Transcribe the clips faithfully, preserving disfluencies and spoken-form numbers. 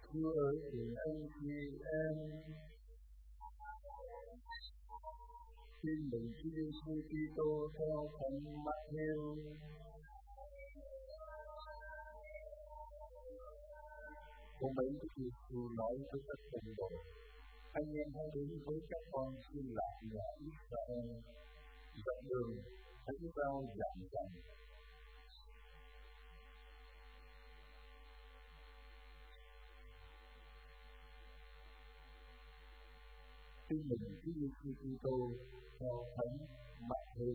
Chúa ơi tình anh chị em, tin mừng Chúa Giêsu Kitô theo Thánh Matthew. Ông ấy Chúa Giêsu nói với các thầy đồ: anh em hãy đến với các con xin lạc nhà Israel, dặn đường thánh giao giảng rằng tin mừng Chúa Giêsu Kitô theo Thánh Matthew.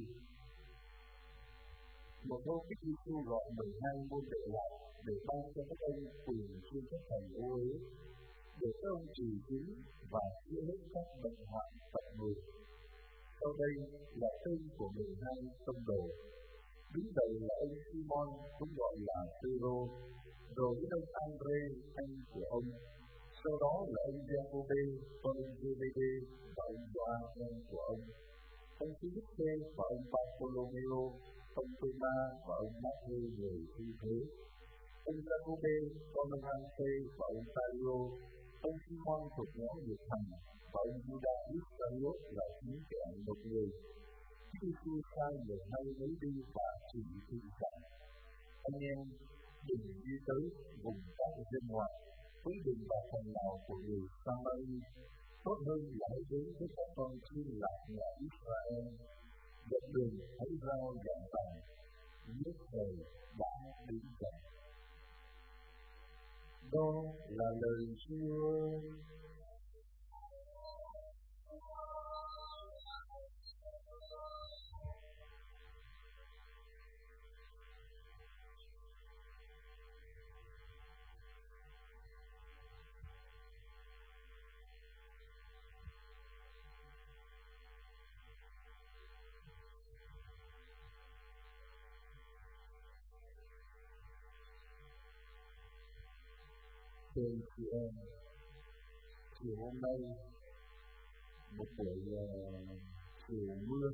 Một hôm Chúa Giêsu gọi mười hai môn đệ lại để ban cho các ông quyền trên các thành ô uế, để các ông trì chính và chữa hết các bệnh hoạn tật người. Sau đây là tên của mười hai tông đồ. Đứng đầu là ông Simon, cũng gọi là Phêrô, rồi đến ông Andre, anh của ông. Sau đó là ông Giacôbê, con ông Giê-bê-đê và ông Gioan, em của ông. Ông Philippe và ông Bartholomew, ông Thôma và ông Matthew người thi thế. Ông Giacôbê, con ông An-phê và ông Ta-rô, ông Simon thuộc nhóm Nhiệt Thành và ông Giuđa Iscariot là chính kẻ một người. Chúa Giêsu sai mười hai ấy đi và chỉ thị rằng: anh em đừng đi tới vùng các dân ngoại, cũng đừng vào thành nào của người Sa-ma-ri. Tốt hơn là hãy đến với các con xin lạc nhà Israel. Dọc đường hãy rao giảng rằng nước trời đã đến gần. Đó là lời Chúa. Thưa chị em, chiều hôm nay một buổi uh, chiều mưa,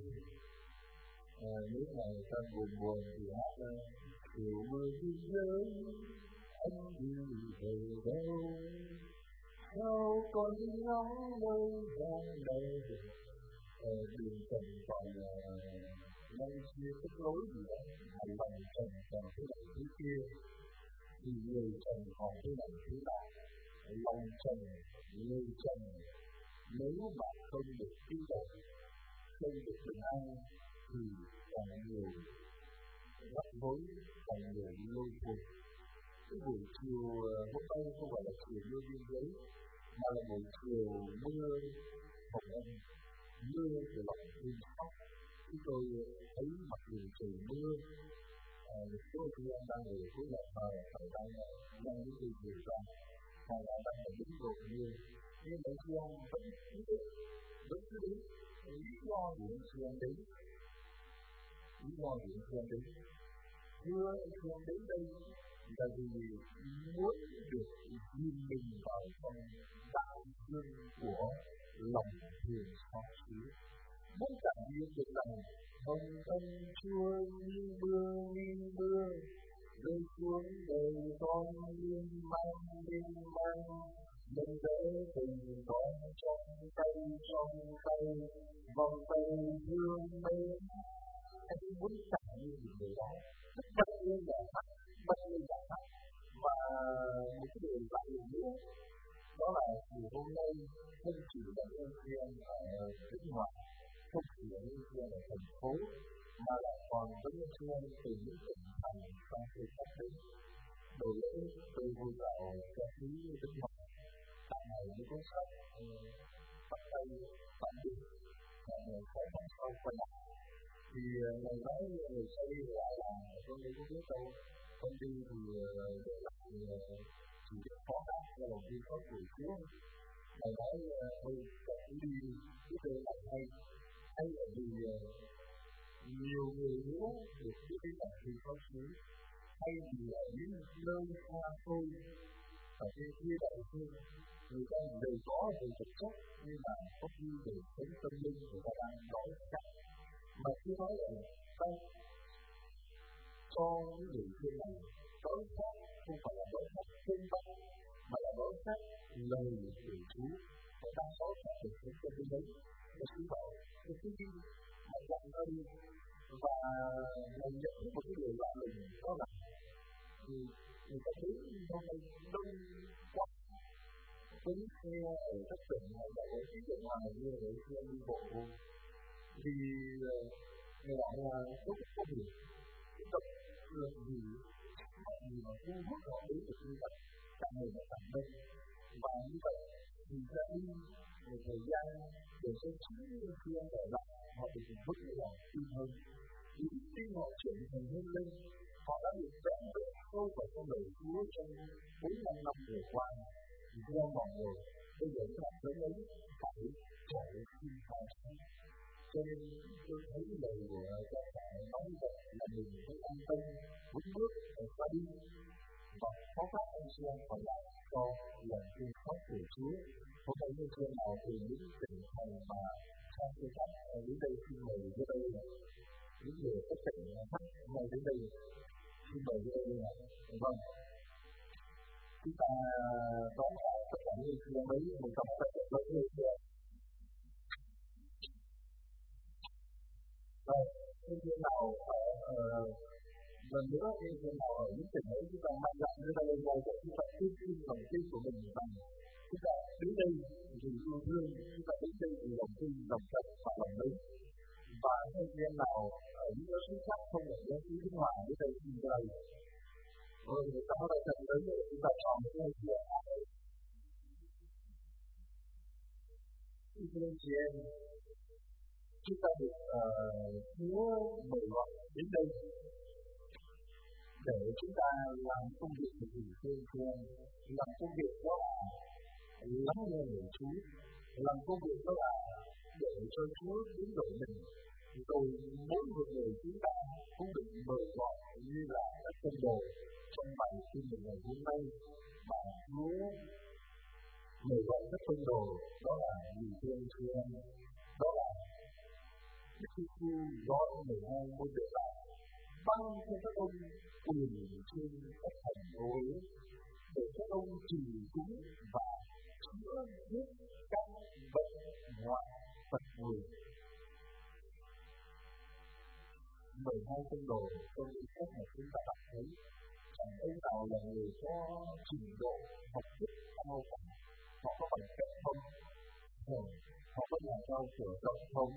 uh, nếu mà người ta buồn buồn thì hát uh, chiều mưa đi rơi, anh đi về đâu, sao còn đi ngóng nơi vàng đầy, uh, đường trần còn năm uh, chia kết nối gì đó, hành lòng trần còn thế này thế kia, thì người trần còn thế này thế nào, lòng trần, người trần, nếu bạn không được cứu độ, không được bình an, thì càng nhiều rắc rối, càng nhiều lôi cuốn. Cái buổi chiều hôm nay không phải là chiều mưa biên giới, mà là buổi chiều mưa hồng ân, mưa từ lòng thương xót. Chúng tôi thấy mặt đường trời mưa, một số anh em đang ở cuối nhà thờ, phải đang đang những người về ra, hoặc là đang ở những độ mưa. Nhưng mà khi ông vẫn cứ đến, vẫn cứ đến, lý do của anh chị em đến, lý do của anh chị em đến. Thưa anh chị em đến đây là vì muốn được nhìn mình vào trong đại dương của lòng thương xót xứ, muốn cảm nhận được rằng hồng ân Chúa như mưa như mưa rơi xuống đời con liên mang liên mang, mình đỡ tình con trong tay trong tay, vòng tay thương mến. Anh muốn cảm nhận được điều đó, tức bật lên giải pháp, bật lên giải pháp. Và một cái điều đặc biệt nữa, đó là chiều hôm nay không chỉ là anh chị em ở nước ngoài, không chỉ là anh chị em ở thành phố, mà lại còn với anh chị em từ những tỉnh thành xa xôi khác đến. Đầu lễ tôi vui vào cho khí nước ngoài, tại ngày mới có sách bắt tay bản định phải bằng sau quay lại. Thì ngày nói người xây lại là tôi nghĩ có biết đâu, công ty thì để lại chỉ biết khó khăn cho lòng tin có của Chúa. Ngày nói tôi phải đi biết đây là hay, hay là vì nhiều người nữa được biết đến lòng tin có Chúa, hay vì ở những nơi xa xôi ở trên kia đại dương, người ta đều có về vật chất, nhưng mà có khi về sống tâm linh người ta đang đói khát. Mà khi nói là ta cho những người kia này đói khát không phải là đói khát trên bát, mà là đói khát lời của Chúa và đa số các được đến trên thế giới để chúng ta để chúng ta mà dành ơn và mình nhận thức một cái điều lạ lùng đó là người ta thấy hôm nay đông quá tính xe ở các tỉnh hay là ở phía bên ngoài như là xe đi bộ thì người bạn là rất là có hiểu tập được gì gì mà thu hút họ đến được như vậy càng ngày nó càng đông và như vậy thì ra đi một thời gian để cho chính những khi anh ở lại họ được vững lòng tin hơn những tin họ trưởng thành hơn lên họ đã được vẽ được sâu vào trong đời Chúa trong bốn năm năm vừa qua thì theo mọi người bây giờ các bạn tới đấy phải trở về xin khai sinh cho nên tôi thấy lời của các bạn nói vậy là mình phải an tâm vững bước để qua đi và có các anh chị em còn lại cho lần thương xót của Chúa có thấy như thế nào từ những tỉnh thành mà sang thế cách đến đây xin mời đến đây những người các tỉnh khác mời đến đây xin mời đến đây là vâng chúng ta đón lại tất cả những người mấy một trong tất cả các người rồi như thế nào ở lần nữa như thế nào ở những tỉnh ấy chúng ta mạnh dạn đến đây ngồi để chúng ta tin tin lòng tin của mình rằng chúng ta đến đây vì yêu thương chúng ta đến đây vì lòng tin lòng thật và lòng đấy và như thế nào ở những giáo sứ khác không ở giáo sứ Khánh Hòa đến đây xin đây rồi người ta nói thật đến để chúng ta chọn những người gì ạ thưa chị em chúng ta được Chúa mời gọi đến đây để chúng ta làm công việc của mình thương thương làm công việc đó là lắng nghe lời Chúa làm công việc đó là để cho Chúa biến đổi mình rồi mỗi một người chúng ta cũng được mời gọi như là các tín đồ trong bài tin mừng ngày hôm nay mà Chúa mời gọi các tín đồ đó là vì thương chị em đó là Đức Giêsu gọi mười hai môn đệ lại ban cho các ông quyền trên các thành phố để các ông trì cúng và chữa hết các bệnh hoạn tật nguyền. mười hai tín đồ trong những cách mà chúng ta đọc thấy rằng ông nào là người có trình độ học thức cao cả, họ có bằng cấp không, họ có nhà cao cửa rộng không,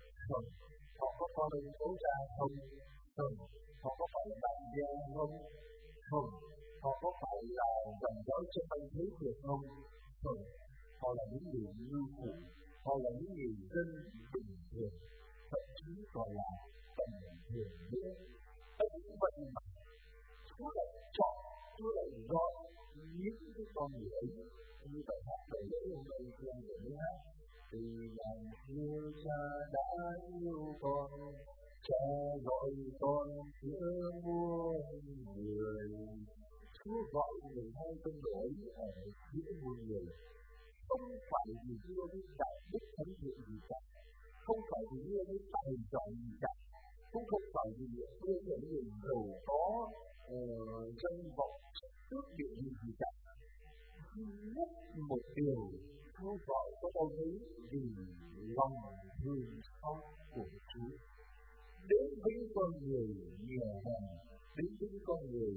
họ có con em cố ra không, họ có phải làm gia không, không, họ có phải là dòng dõi trong anh thế được không, không, họ là những người như phụ, họ là những người dân bình thường, thậm chí còn là tầm thường nữa. Ấy cũng vậy mà Chúa lại chọn, Chúa lại gọi những cái con người ấy như bài hát đầu lễ hôm nay trên để mới hát thì lòng yêu cha đã yêu con cha gọi con giữa muôn người. Chúa gọi mười hai con đồ ấy ở giữa muôn người không phải vì đưa đến đạo đức thánh thiện gì cả, không phải vì đưa đến tài giỏi gì cả, cũng không phải vì đưa đến người giàu có danh vọng tước địa vị gì cả. Duy nhất một điều Chúa gọi các ông ấy vì lòng thương xót của Chúa đến với con người nghèo hèn, đến với con người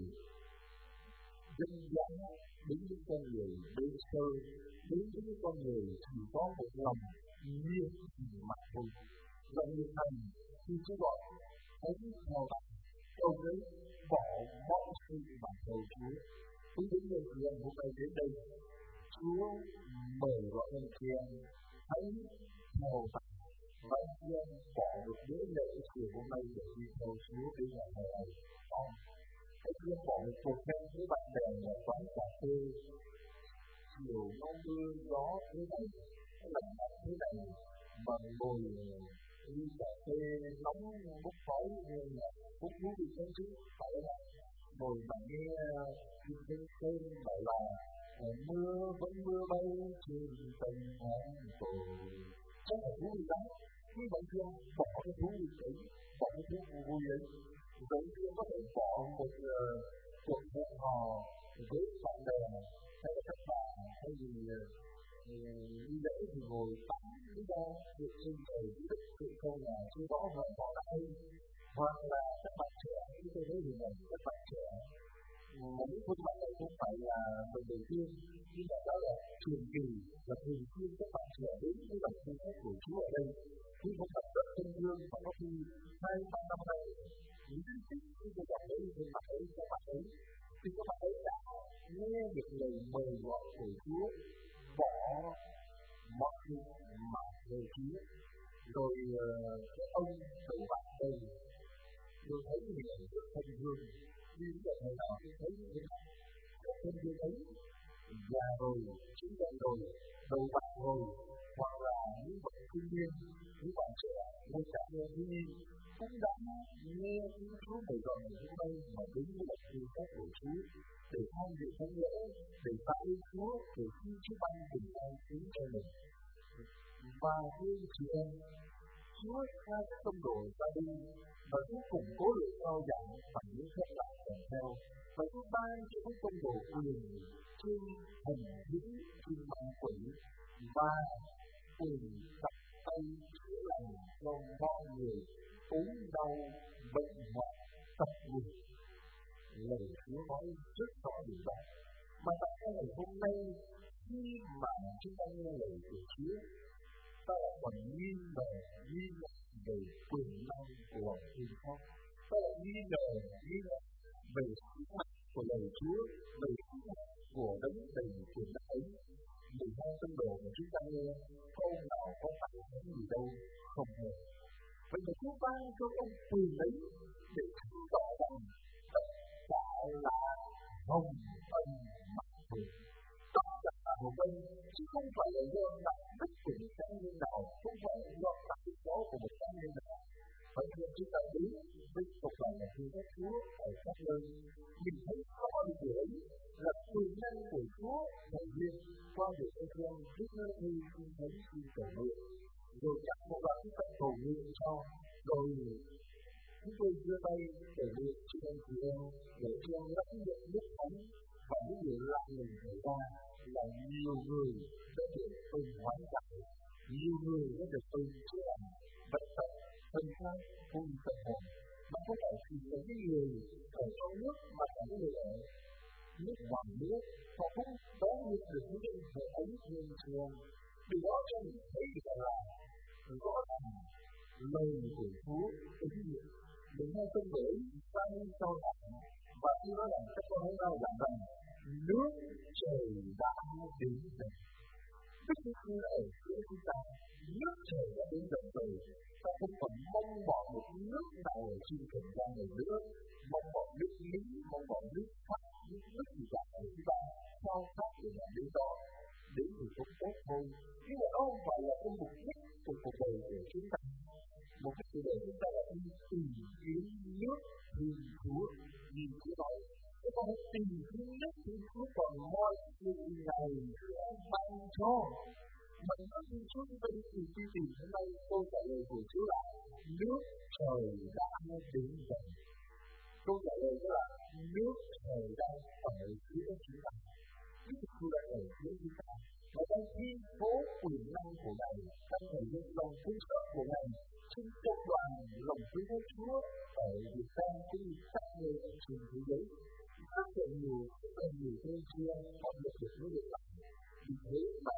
dân dã, đến với con người đơn sơ, đến với con người chỉ có một lòng nhiệt tình mà thôi. Và nhiệt thành thì Chúa gọi thánh theo bạn, ông ấy bỏ mọi sự mà cầu Chúa. Cũng đến người chị em hôm nay đến đây, Chúa mời gọi anh chị em hãy theo bạn và anh chị em bỏ được bữa lễ chiều hôm nay để đi theo Chúa đến ngày này này. Không, anh chị em bỏ một cuộc hẹn với bạn bè ở quán cà phê chiều nó mưa gió thế này, lạnh lạnh thế này mà ngồi đi cà phê nóng bốc khói như là bốc thú vị không chứ, phải là ngồi mà nghe Kinh Thánh Sơn bảo là mưa vẫn mưa bay trên tầng hàng cầu, chắc là thú vị lắm. Khi bạn chưa bỏ cái thú vị ấy, bỏ cái thú vui ấy, giống như có thể bỏ một cuộc hẹn hò với bạn bè hay là các bạn hay Tại vì đi lễ thì ngồi tắm lý do việc sinh thời đức sự câu là chưa rõ hoàn bỏ lại hoặc là các bạn trẻ như tôi thấy hình ảnh các bạn trẻ mà những khuôn mặt này không phải là lần đầu tiên nhưng mà đó là thường kỳ là thường xuyên các bạn trẻ đến với bản thân các của Chúa ở đây khi không tập rất thân thương và có khi hai ba năm nay những cái tích khi tôi gặp đến thì mặt ấy các bạn ấy thì các bạn ấy đã nghe được lời mời gọi của Chúa bỏ mọi thứ mà về Chúa rồi cái ông đầu bạc đây tôi thấy hình ảnh rất thân thương nhưng mà ngày nào tôi thấy những cái rất thân thương ấy già rồi, chín chắn rồi, đầu bạc rồi hoặc là những bậc thanh niên, những bạn trẻ, ngay cả những thiếu nhi cũng đã nghe những Chúa mời gọi ngày hôm nay mà đến với đặc tư các của Chúa để tham dự thánh lễ, để tạ ơn Chúa, để xin Chúa ban bình an đến cho mình. Và thưa chị em, Chúa khai tông đồ ra đi và Chúa củng cố lượng cao dạng bằng những phép lạ kèm theo và Chúa ban cho các tông đồ quyền trên thần dữ trên ma quỷ và quyền đặt tay chữa lành cho mọi người ốm đau bệnh hoạn tật nguyền. Lời Chúa nói rất rõ điều đó. Mà tại sao ngày hôm nay khi mà chúng ta nghe lời của Chúa ta lại còn nghi ngờ nghi ngờ về quyền năng của lòng tin khác, ta lại nghi ngờ nghi ngờ về sức mạnh của lời Chúa, về sức mạnh của đấng đầy quyền năng ấy. Mười hai tông đồ mà chúng ta nghe câu nào có phải cái gì đâu không hề. Vậy mà Chúa ban cho ông quyền ấy để chứng tỏ rằng tất cả là hồng ân mặc thường. Tất cả là hồng ân, chứ không phải là do đạo đức của một cá nhân nào, không phải là do đạo đức đó của một cá nhân nào. Vậy nên chúng ta biết với tục là là Chúa các Chúa ở các nơi, mình thấy rõ điều ấy là quyền năng của Chúa thể hiện qua việc các con biết nơi đi không thấy khi cầu nguyện, rồi chắc một loạt chúng ta cầu nguyện cho, rồi chúng tôi đưa tay cầu nguyện cho anh chị em để cho em lãnh nhận nước thánh và những điều lạ lùng xảy ra là nhiều người đã được ơn hoán cải, nhiều người đã được ơn chữa lành, bệnh tật, thân xác, hôn tâm hồn, mà không phải chỉ là những người ở trong nước mà cả những người ở nước ngoài nước, họ cũng có được được những cái hệ thống nhân trường. Từ đó cho mình thấy được là rõ ràng lời của Chúa ứng nghiệm. Mình nghe trong lễ sang sau này và khi nói rằng các con hãy nói rằng rằng nước trời đã đến gần. Tức là ở giữa chúng ta, nước trời đã đến gần rồi. Ta không còn mong mỏi một nước nào ở trên trần gian này nữa, mong mỏi nước Mỹ, mong mỏi nước Pháp, nước nước gì cả ở chúng ta, sao khác để làm đến đó, đến thì cũng tốt thôi. Nhưng mà đó không phải là cái mục đích của cuộc đời của chúng ta. Mục đích của đời chúng ta là đi tìm kiếm nước thương Chúa, như Chúa nói. Chúng ta hãy tìm kiếm nước thương Chúa còn mọi chuyện này sẽ ban cho. Mà nước thương Chúa chúng ta đi tìm đi tìm hôm nay câu trả lời của Chúa là nước trời đã đến gần. Câu trả lời đó là nước trời đang ở giữa chúng ta. Nước trời đang ở giữa chúng ta. Và đang thi phố quyền năng của Ngài, đang thể hiện lòng thương xót của Ngài trên cộng đoàn lòng thương của Chúa ở Việt Nam cũng như các nơi trên thế giới. Rất là nhiều, rất là nhiều thương chia họ được được những việc làm. Vì thế mà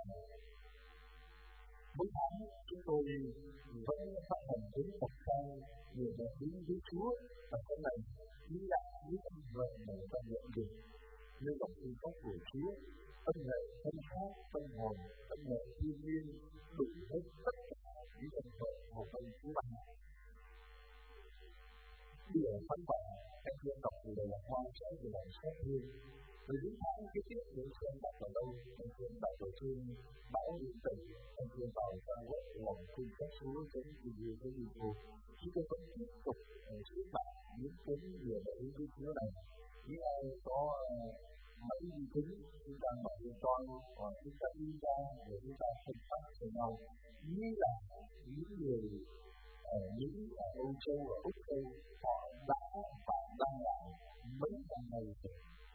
mỗi tháng chúng tôi vẫn phát hành đến tập trang người đã đến với Chúa và sau này những lại những con người mà ta nhận được nên lòng thương xót của Chúa, ân hệ thân xác, tâm hồn, ân hệ thiên nhiên, đủ hết tất cả những ân huệ của ân Chúa ban. Bây giờ phán bản, anh chị em đọc từ đây là hoa trái về lòng xót thương. Vì những tháng kế tiếp những chị em đọc ở đâu, anh chị em đọc ở trên báo điện tử, anh chị em vào trang web lòng thương xót Chúa đến tìm hiểu với nhiều cô. Chúng tôi vẫn tiếp tục chữa bạn những cái người đã đến với Chúa này. Những ai có máy vi tính, chúng ta mở điện thoại hoặc chúng ta đi ra để chúng ta phân phát cho nhau. Như là những người ở Mỹ, ở Âu Châu, ở Úc Châu, họ đã và đang làm mấy năm nay rồi.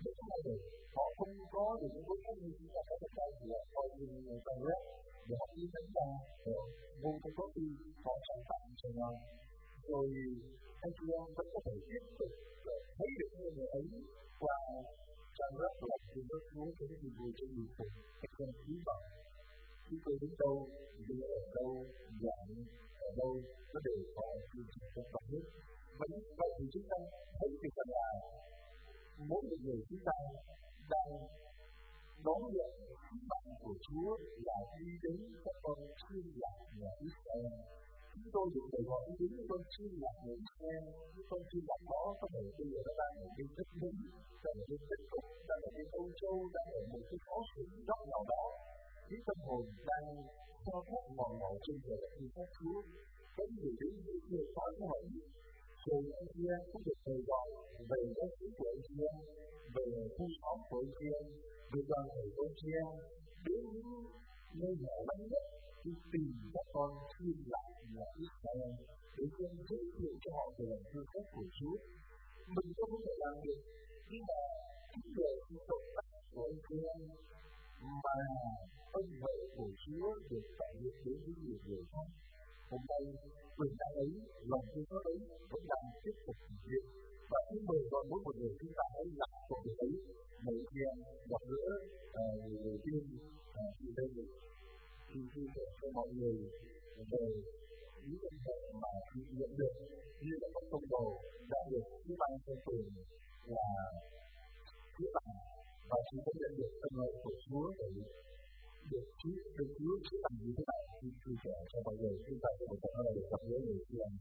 được cái này được. Họ không có được những cái khác như chúng ta có thể đây thì là coi như người ta rớt để học ý đánh ra vô trong có khi họ sản phẩm cho nhau. Rồi anh chị em vẫn có thể tiếp tục thấy được những người ấy qua trang web của Lạc Thiên Đức Chúa cho những người trên người cùng các con quý bảo. Chúng tôi đến đâu, đi ở đâu, giảng ở đâu, nó đều có chương trình trong toàn nước. Vậy, vậy thì chúng ta thấy được rằng là mỗi một người chúng ta đang đón nhận sứ mạng của Chúa là đi đến các con chiên lạc nhà Israel. Chúng tôi được gọi gọi đến những con chiên lạc nhà Israel. Những con chiên lạc đó có thể bây giờ nó đang ở bên đất Mỹ, đang ở bên Tích Cục, đang ở bên Âu Châu, đang ở một cái khó xử góc nào đó. Những tâm hồn đang cho phép mòn mỏi trên đời đất như các Chúa. Có người đến những người khó của họ. Rồi anh chị em cũng được mời gọi về giáo sĩ của anh chị em, về khu xóm của anh chị em, về đoàn thể của anh chị em, đến những nơi nhỏ lắm nhất đi tìm các con chiên lạc nhà Israel để xem giới thiệu cho họ về lòng thương xót của Chúa. Mình không có thể làm được, nhưng mà chính nhờ sự cộng tác của anh chị em mà ân huệ của Chúa được thể hiện đến với nhiều người khác. Hôm nay, quyền năng ấy, lòng thương xót ấy vẫn đang tiếp tục thực hiện. Và xin mời gọi mỗi một người chúng ta hãy làm công việc ấy. Mấy chị em gặp gỡ người đầu tiên thì đây là xin chia sẻ cho mọi người về những ân huệ mà chị nhận được như là các công đồ đã được chứa ban cho quyền là chứa ban và chúng ta nhận được ân huệ của Chúa để được Chúa được Chúa chứa ban như thế nào thì chia sẻ cho mọi người. Chúng ta sẽ một lần nữa được gặp gỡ người chị em.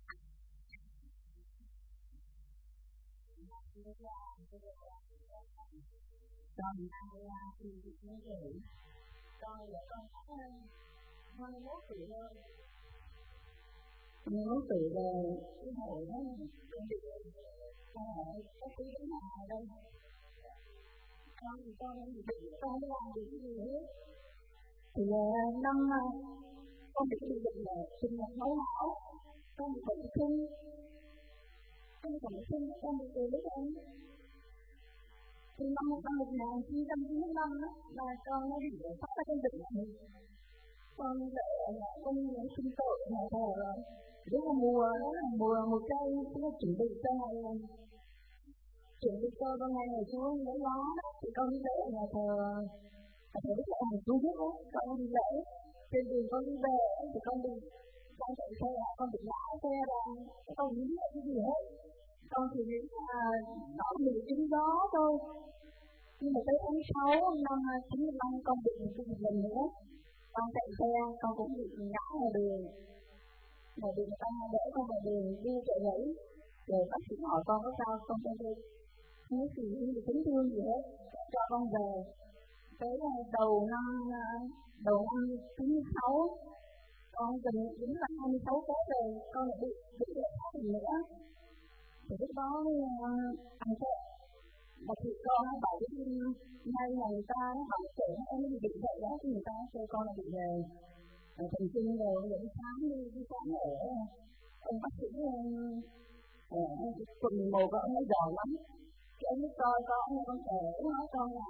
Con là thì được như vậy. Con là con có hai mươi mốt tuổi thôi. hai mươi mốt tuổi rồi, cái hồi đó con được con hỏi có tí đến nào đây. Con thì con không được, con không làm được cái gì hết. Thì năm con bị bị bệnh là sinh nhật máu não, con bị bệnh sinh, con bị bệnh sinh, con bị từ lúc em thì năm năm một nghìn chín trăm chín mươi lăm đó là con nó bị phát ra trên bệnh này. Con để ở nhà con sinh tội ở nhà thờ rồi. Lúc mà mùa đó là mùa một cây, nó chuẩn bị cho ngày chuẩn bị cho con ngày ngày xuống lấy lá đó, thì con đi lễ ở nhà thờ. Ở thờ Đức Lệ Hằng Chúa Giúp đó, con đi lễ. Trên đường con đi về thì con bị con chạy xe, con bị ngã xe ra, con không biết cái gì hết. Con chỉ nghĩ là nó bị trúng gió thôi. Nhưng mà tới tháng sáu năm chín mươi lăm con bị một cái lần nữa. Con chạy xe, con cũng bị ngã ngoài đường. Mà bị người ta đỡ con vào đường đi chạy nhảy. Rồi bác sĩ hỏi con có sao không cho tôi. Không có gì, không bị chấn thương gì hết. Cho con về. Tới đầu năm đầu năm chín mươi sáu, con gần đúng là hai mươi sáu Tết rồi, con lại bị bị đỡ phát nữa. Thì lúc đó anh sợ. Và thì con nó bảo với ngay là người ta nó hỏi sợ em bị bệnh vậy đó, thì người ta kêu con là bị uh, thần kinh rồi, rồi đi khám đi, đi khám ở ông bác sĩ ở quận mười một, ông ấy giỏi lắm. Thì ông ấy coi con, con trẻ, ông nói con là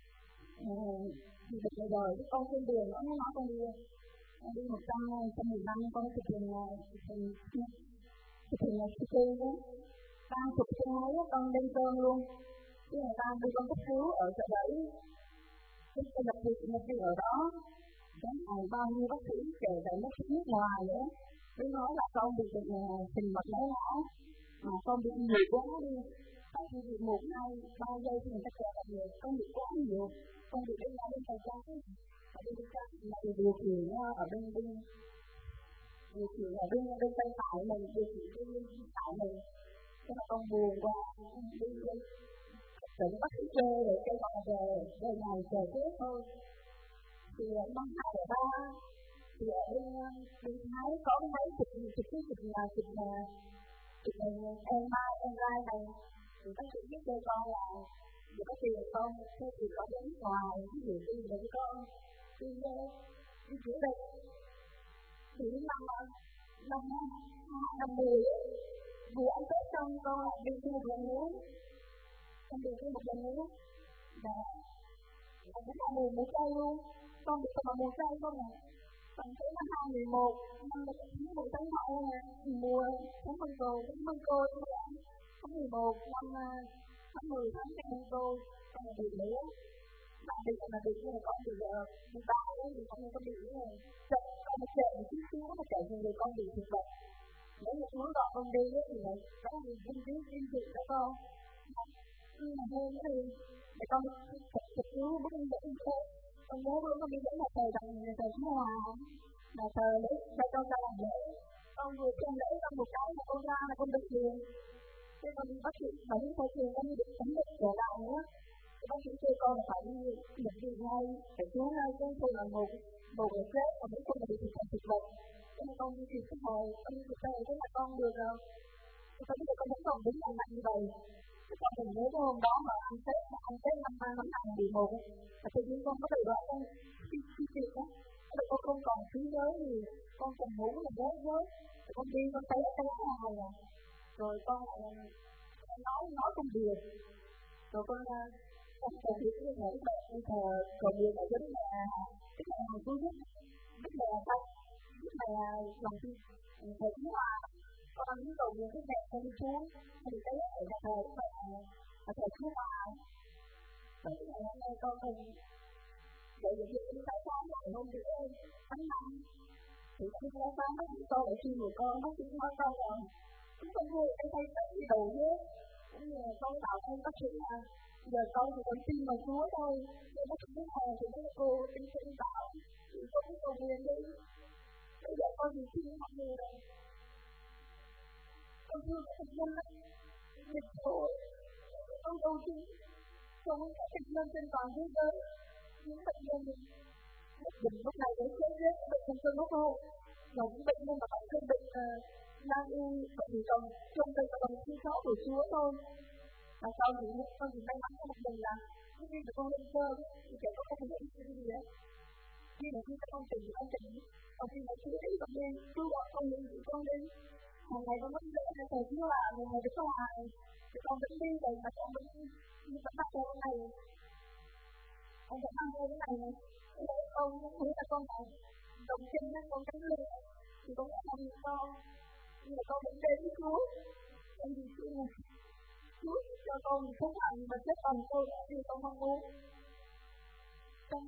bị bệnh rồi rồi, con trên đường, ông ấy nói con đi đi một trăm, một trăm mười lăm, con thực hiện thực hiện thực hiện thực hiện đó. Đang chụp xe máy, con lên cơn luôn. Chứ người ta đưa con cấp cứu ở chợ Đẩy. Chứ tôi nhập viện, nhập viện ở đó. Đến ngày bao nhiêu bác sĩ, kể cả bác sĩ nước ngoài nữa. Tôi nói là con bị bệnh phình mạch máu não. Mà con bị nhiều quá đi. Tại vì bị một, hai, ba giây thì người ta kể là nhiều. Con bị quá nhiều. Con bị bên ngoài bên tay trái. Ở bên tay trái là điều khiển ở bên bên điều khiển ở bên bên tay phải mình, điều khiển bên bên phải mình. Thế là con buồn quá, đi đi. Rồi bác sĩ chê rồi kêu gọi về, về ngày chờ chết thôi. Thì năm hai nghìn ba, thì ở bên bên Thái có mấy chục chục cái chục là chục là chục là em mai em rai này. Thì bác sĩ biết cho con là để có tiền con, thế thì có đến ngoài, ví dụ đi để con đi đi chữa bệnh. Thì năm năm năm, năm mười vừa ăn Tết xong con đi thu về nữa. Con được thêm một lần nữa và con cũng là mùa một cây luôn. Con được còn một cây không à. Còn tới năm hai mười một năm một chín một tháng hai là mùa tháng mười cô tháng mười cô tháng mười một năm tháng mười tháng tháng cô con là được nữa. Bạn được là được nhưng mà con được mười ba đấy thì con con bị rồi. Sợ con nó chạy một chút xíu mà chạy về con bị thực bệnh. Nếu mà xuống gọi con đi thì là có gì dinh dưỡng dinh dưỡng cho con. Nhưng mà hơn thì để con thật thật cứu bước đi dẫn con. Con nhớ bữa con đi dẫn là thầy bằng thầy Khánh Hòa mà thờ đấy để con ra làm lễ. Con vừa trên lễ con một cái là con ra là con được liền. Thế con bác sĩ bảy thầy thường con được tấm được trở lại nữa. Bác sĩ kêu con là phải đi nhập viện ngay, phải xuống ngay cái thường là một một ở chết và mấy con là bị thực hành thực vật. Thế nên con đi tìm cái hồi, con đi thực tế thế là con được rồi. Thế bây giờ con vẫn còn đứng mạnh mạnh như vậy. Thế con mình nhớ cái hôm đó mà ăn Tết, ăn Tết năm hai năm hai mười một ấy. Và tự nhiên con có bị đoạn con đi đi tiệc á. Thế là con không còn trí nhớ gì, con còn ngủ là nhớ nhớ. Rồi con đi con thấy cái hoài à. Rồi con lại nói nói không được. Rồi con con cầu nguyện như thế này, bây giờ cầu nguyện ở dưới là tức là hàng cuối nhất, tức là sao, tức là lòng tin thầy Khánh Hòa, con muốn cầu nguyện cái đẹp con đi xuống, thì cái ở nhà thờ là là thầy Khánh Hòa, rồi cái ngày hôm nay con mình dậy dậy dậy đi tới sáng ngày hôm thứ tháng năm, thì khi tới sáng bác sĩ con lại xin người con, bác sĩ nói con là chúng con vui em thấy tới gì đủ hết, cũng như là con bảo con bác sĩ là giờ con thì con tin vào Chúa thôi, nhưng bác sĩ Khánh Hòa thì mấy cô tin tin bảo, thì con cũng cầu nguyện đi, bây giờ con thì tin mọi người rồi, con thương các bệnh nhân lắm, dịch rồi, con đầu tiên, con các bệnh nhân trên toàn thế giới, những bệnh nhân bệnh lúc này đến chết hết, bệnh nhân cơn hốc hô, và những bệnh nhân mà phải cơn bệnh nan y, bệnh thì còn trong đây là bằng chi khó của Chúa thôi. Và sau thì con thì may mắn cho một mình là khi mà con lên cơ thì trẻ con không thể cái gì đấy. Khi mà khi các con tỉnh thì con tỉnh, còn khi mà chưa thấy con lên cứ gọi con lên thì con lên. Hàng ngày con vẫn dễ là thầy chứ là ngày ngày với con hài thì con vẫn đi rồi mà con vẫn vẫn bắt theo cái này. Con vẫn mang theo cái này này. Thế đấy con cũng thấy là con là đồng chân với con cánh lưng thì con đã làm con. Nhưng mà con vẫn đến với Chúa. Con thì Chúa là Chúa cho con không phải mà chết bằng tôi thì con không muốn. Con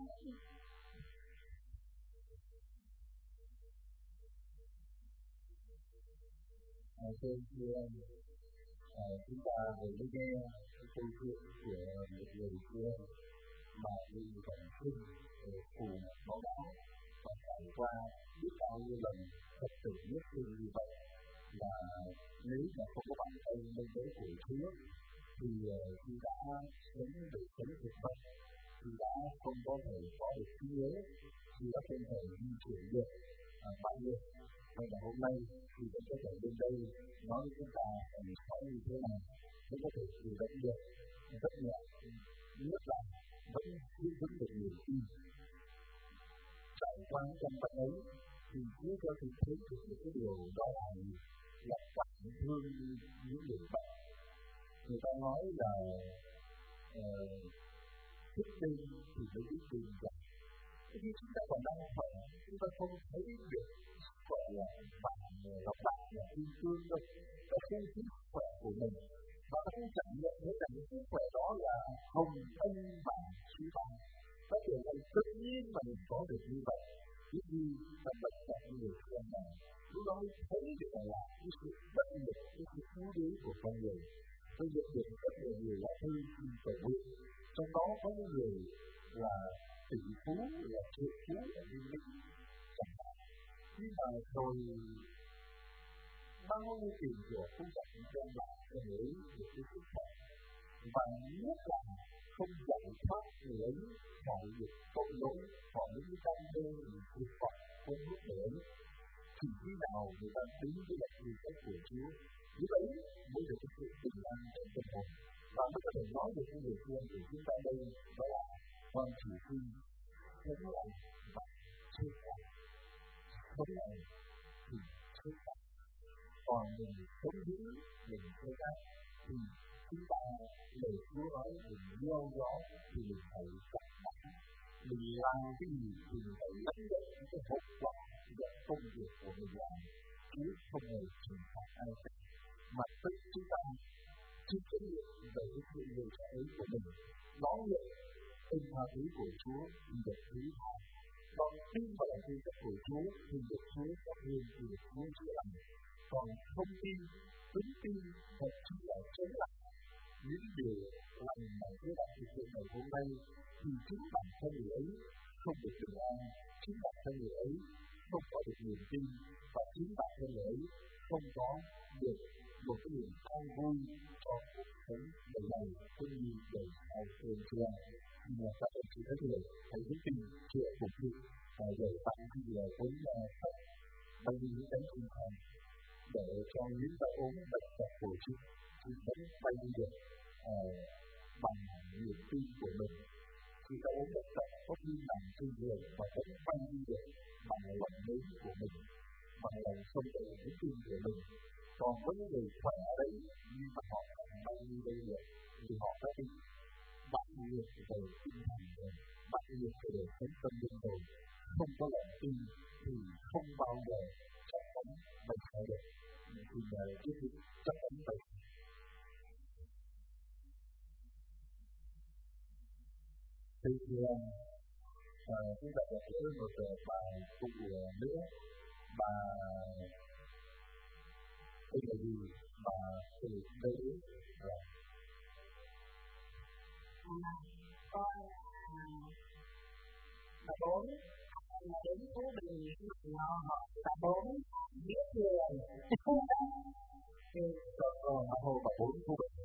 À, thưa thưa anh, à, chúng ta vừa mới nghe cái câu chuyện của một người kia mà bị bệnh sinh để phù máu não và trải qua biết bao nhiêu lần thật sự nhất sinh như vậy, và nếu mà không có bạn thân bên đấy của Chúa thì khi đã sống được sống thực bệnh thì đã không có thể có được trí nhớ, thì đã không thể di chuyển được à, bao nhiêu. Và ngày hôm nay thì vẫn có thể bên đây nói với chúng ta phải nói như thế nào mới có thể sử dụng được rất nhẹ, nhất là vẫn giữ vững được niềm tin. Trải qua trong bệnh ấy thì Chúa cho tôi thấy được một cái điều đó là là cảm thương những người bệnh. Người ta nói là thức đêm thì mới biết tìm rằng khi chúng ta còn đang khỏe, chúng ta không thấy được khỏe là bạn gặp bạn là yêu thương đâu, ta không thấy khỏe của mình, và ta không cảm nhận thấy rằng cái sức khỏe đó là hồng ân và trí bằng. Có thể là tự nhiên mà mình có được như vậy, ít đi ta bệnh tật người thương này, lúc đó mới thấy được là cái sự bệnh lực, cái sự cứu đuối của con người. Tôi nhận được rất nhiều người là thư xin cầu nguyện, trong đó có những người là tỷ phú, là triệu phú ở bên Mỹ chẳng hạn, nhưng mà rồi bao nhiêu tiền của không phải đem lại cho người ấy được cái sức khỏe, và nhất là không giải thoát người ấy khỏi được tội lỗi, khỏi những cái đam mê thực phẩm không biết người ấy. Chỉ khi nào người ta tính với lại người cách của Chúa, như vậy mới được cái sự bình an trong tâm hồn, và mới có thể nói được với người thương của chúng ta đây đó là con chỉ khi sống lại và chết lại, sống lại thì chết lại, còn mình sống giữ mình thấy ác thì chúng ta lời Chúa nói mình gieo gió thì mình phải cắt bắn, mình làm cái gì thì mình phải lãnh nhận những cái hậu quả của công việc của mình làm. Chúa không hề trừng phạt ai cả, mà tất chúng ta chịu trách nhiệm về cái sự lựa chọn ấy của mình, đón nhận ơn tha thứ của Chúa thì được thứ tha, còn tin vào lời tin tức của Chúa thì được Chúa có thêm thì được Chúa chữa lành, còn không tin, vững tin thật chính là chống lại những điều lành mà Chúa đã thực hiện ngày hôm nay thì chính bản thân người ấy không được bình an, chính bản thân người ấy không có được niềm tin, và chính bản thân người ấy không có được một cái niềm an vui cho cuộc sống đời này cũng như đời sau tương lai. Nhưng mà các anh chị thấy rồi, hãy vững tin chữa phục vụ và giờ tặng thì là cuốn sách bao nhiêu những cánh tinh thần để cho những đau ốm bệnh tật của chúng chúng vẫn bay đi được uh, bằng niềm tin của mình. Khi đau ốm bệnh tật có khi nằm trên giường và vẫn bay đi được bằng lòng mến của mình, bằng lòng sông đầy vững tin của mình. Còn có những người khỏe ở đây nhưng mà họ không bay đi đây được thì họ đã bị bại liệt về tinh thần rồi, bại liệt về đời sống tâm linh rồi, không có lòng tin thì không bao giờ chắc chắn bệnh khỏi được. Thì là cái việc chắc chắn bệnh. Thì uh, chúng ta sẽ có một bài tu nữa và đây là gì mà từ đây là con bà bốn là đến Phú Bình nó hỏi bà bốn biết người thì còn bà hồ bà bốn Phú Bình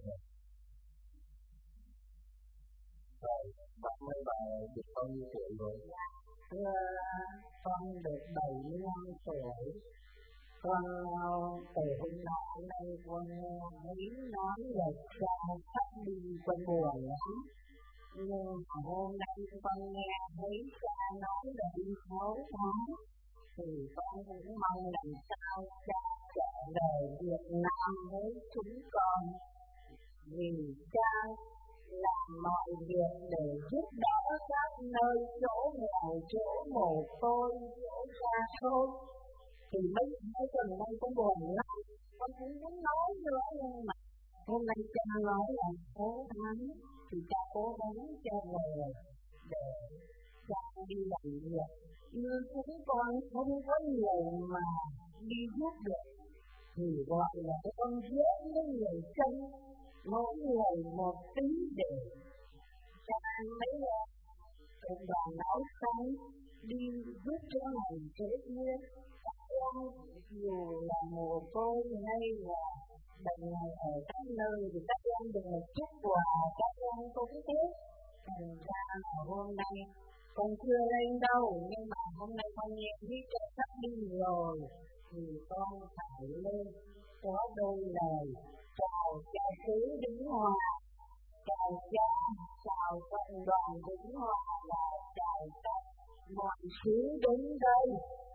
rồi bà mấy bà được bao nhiêu tuổi rồi? Thưa con được bảy mươi lăm tuổi. Con từ hôm nọ nay con thấy nói là sao sắp đi con buồn lắm, nhưng mà hôm nay con nghe thấy cha nói là đi sáu tháng thì con cũng mong làm sao cha trở về Việt Nam với chúng con, vì cha làm mọi việc để giúp đỡ các nơi chỗ nghèo, chỗ mồ côi, chỗ xa xôi. Thì mấy mấy tuần nay con buồn lắm, con cũng muốn nói nữa nhưng mà hôm nay cha nói là cố gắng thì cha cố gắng cho về để cha đi làm việc. Nhưng chúng con không có nhiều mà đi giúp được thì gọi là cái con dễ với người chân, mỗi người một tí để cha mấy ông đoàn áo xanh đi giúp cho mình thế kia. Các em dù là mồ côi hay là bệnh này ở các nơi thì các em được một chút quà, các em cũng thích. Thành ra là hôm nay con chưa lên đâu, nhưng mà hôm nay con nghe biết cha sắp đi rồi thì con phải lên có đôi lời chào cha xứ Vĩnh Hòa, chào cha, chào cộng đoàn Vĩnh Hòa và chào các mọi xứ đến đây.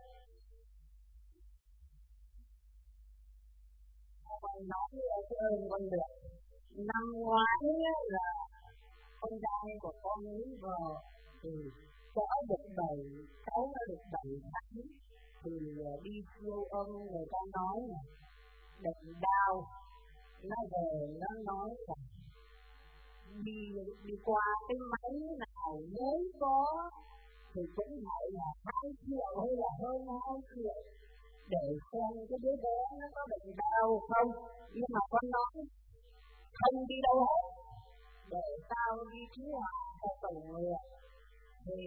Con nói ơn con được. Năm ngoái là con trai của con ấy vợ thì có được bảy, cháu đã được bảy tháng thì đi siêu âm người ta nói là bệnh đau. Nó về nó nói là đi đi qua cái máy nào mới có thì cũng phải là hai triệu hay là hơn hai triệu để xem cái đứa bé nó có bệnh đau không. Nhưng mà con nói không đi đâu hết, để sao đi cứu hỏa cho tổng nguyện thì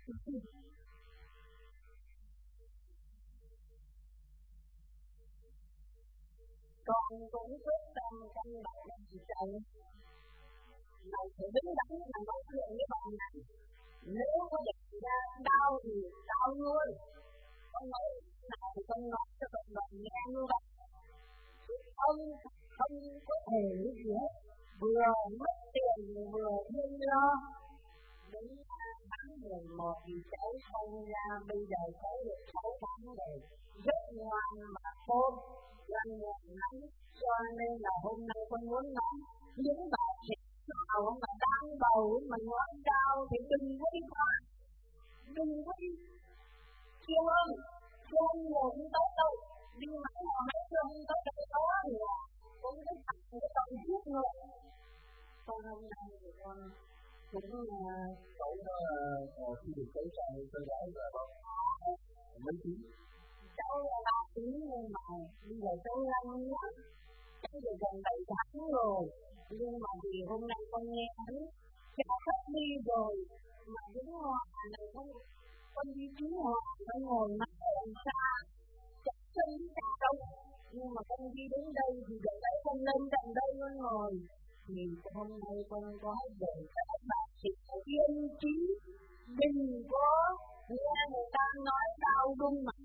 con cũng quyết tâm trong bạn chị chồng mày phải đứng đắn mà nói chuyện với bạn này. Nếu có bệnh ra đau thì đau luôn. Con nói nào thì con nói cho cộng đồng nghe như vậy. Ông không có hề gì hết, vừa mất tiền vừa thêm lo. Đến tháng mười một thì cháu không ra, bây giờ cháu được sáu tháng rồi, rất ngoan mà khôn, ngoan ngoan lắm. Cho nên là hôm nay con muốn nói những bà chị nào mà đang bầu mà nói cao thì đừng có đi qua, đừng có đi siêu hơn, siêu hơn ngồi không tới đâu, đi mãi mà mấy siêu không tới đây đó là cũng cái thằng cái tội giết người. Con hôm nay thì con cũng cậu đó khi được cấy sang con gái là bao mấy tiếng? Cháu là ba tiếng nhưng mà bây giờ cháu lăn lắm, cháu được gần bảy tháng rồi, nhưng mà vì hôm nay con nghe thấy cháu sắp đi rồi, mà đứng ngoài này con con đi cứu hòa, con ngồi mắt làm xa, cháu chân đi ra đâu, nhưng mà con đi đến đây thì để đấy con lên gần đây con ngồi, thì hôm nay con có để các bạn chị yên trí, đừng có nghe người ta nói đau đung mà.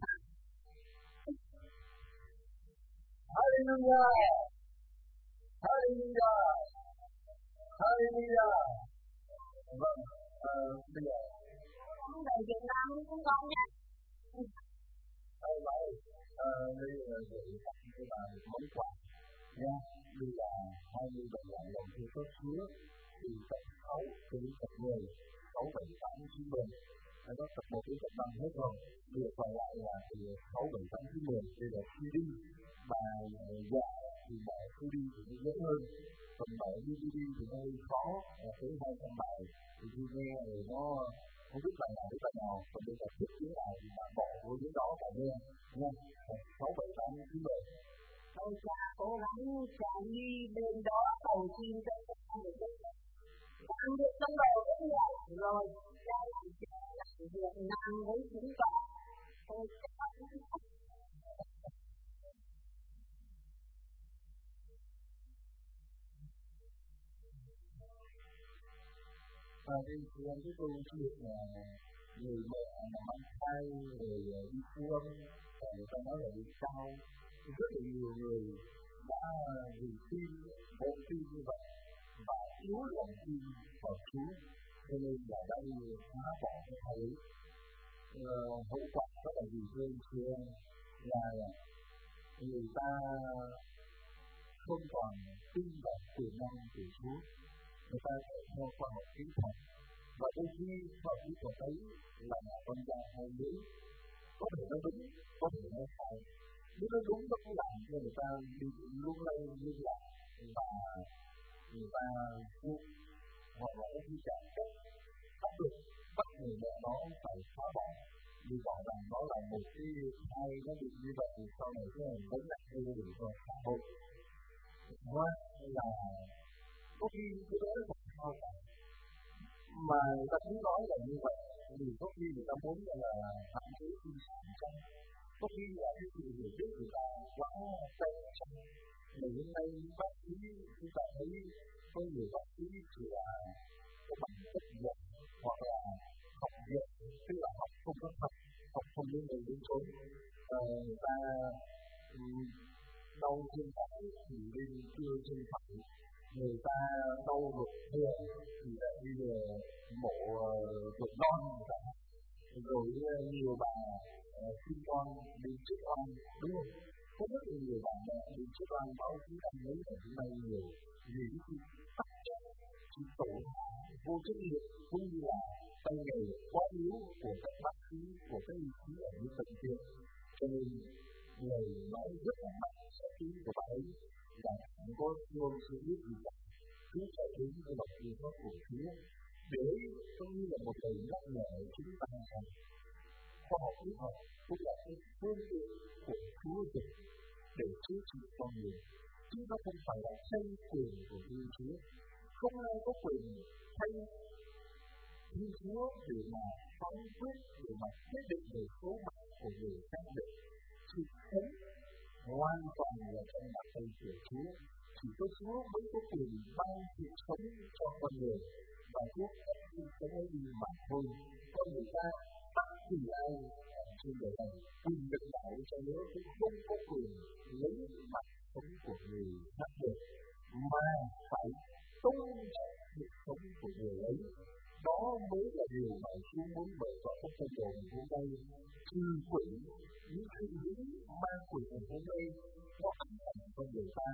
Hallelujah! Hallelujah! Hallelujah! Vâng, à, bây giờ Không về Việt Nam cũng con nhé. Ờ, vậy, à, đây là để tặng cho bà một món quà nha. Đây là hai mươi bảy lần đồng thư có chứa từ tập sáu đến tập mười, sáu, bảy, tám, chín, mười. Đó tập một đến tập năm hết rồi. Bây giờ còn lại là từ sáu, bảy, tám, chín, mười. Đây là xê đê. Bà già thì bài xê đê thì nó dễ hơn. Còn bài đê vê đê thì hơi khó, là tới hai trăm bài. Thì khi nghe rồi nó không biết bài nào đến bài nào. Còn bây giờ thích tiếng nào thì bạn bỏ vô những đó và nghe. Nha. sáu, bảy, tám, chín, mười. Tôi cha cố gắng chạy đi bên đó cầu xin cho con được được. Làm được trong đầu rất nhiều rồi, cha làm cha làm Việt Nam với chúng ta. Tôi cha Và đây thì em cái câu chuyện là người mẹ mà mang thai rồi đi siêu âm, và người ta nói là đi cao. Rất là nhiều người đã vì tin, bộ tin như vậy và yếu lòng tin vào Chúa, cho nên là đã đi phá bỏ cái thai ấy. Ờ, hậu quả rất là gì thưa anh chị em là người ta không còn tin vào quyền năng của Chúa, người ta sẽ theo khoa học kỹ thuật, và đôi khi khoa học kỹ thuật ấy là con trai hay nữ, có thể nó đúng, có thể nó sai. Nếu nó đúng nó cũng làm cho người ta bị lung lay lung lạc và người ta buộc hoặc là có khi trả cách áp lực bắt người mẹ nó phải phá bỏ, vì rõ ràng nó là một cái thai nó bị như vậy thì sau này cái hình vấn nạn gây đủ cho xã hội. Hoặc là có khi cái đó là sao cả mà người ta cũng nói là như vậy, vì có khi người ta muốn là hạn chế sinh sản chăng, có khi là cái sự hiểu biết người ta quá tệ chăng. Ngày hôm nay bác sĩ chúng ta thấy có nhiều bác sĩ chỉ là có bằng tốt nghiệp hoặc là học viện, tức là học không có thật, học không đến nơi đến chốn. Ờ, người ta đau trên tay thì bên chưa trên phải, người ta đau ruột thừa thì lại đi mổ ruột non chẳng hạn. Rồi nhiều bà sinh con bị chết oan, đúng không? Có rất là nhiều bà mẹ bị chết oan báo chí đang lấy ở hôm nay nhiều vì cái sự tắc trách, sự tổ vô trách nhiệm cũng như là tay nghề quá yếu của các bác sĩ, của các y sĩ ở những bệnh viện. Cho nên lời nói rất là mạnh sẽ tính của bà ấy là không có luôn sự biết gì cả, cứ chạy đến cái độc quyền pháp của Chúa. Để cũng như là một lời nhắc nhở chúng ta rằng khoa học kỹ thuật cũng là cái phương tiện của Chúa dịch để chữa trị con người, chứ nó không phải là tranh quyền của Thiên Chúa. Không ai có quyền thay Thiên Chúa để mà phán quyết, để mà quyết định về số mệnh của người khác được. Sự sống hoàn toàn là trong bàn tay của Chúa. Chỉ có Chúa mới có quyền ban sự sống cho con người và Chúa ép sự sống ấy đi mà thôi. Con người ta bất kỳ ai trên đời này quyền lực đạo cho nữa cũng không có quyền lấy mặt sống của người khác được, mà phải tôn trọng sự sống của người ấy. Đó mới là điều mà Chúa muốn bày tỏ trong phần đồ ngày hôm nay. Trừ quỷ, những sự lý ma quỷ ngày hôm nay nó ăn ảnh con người ta,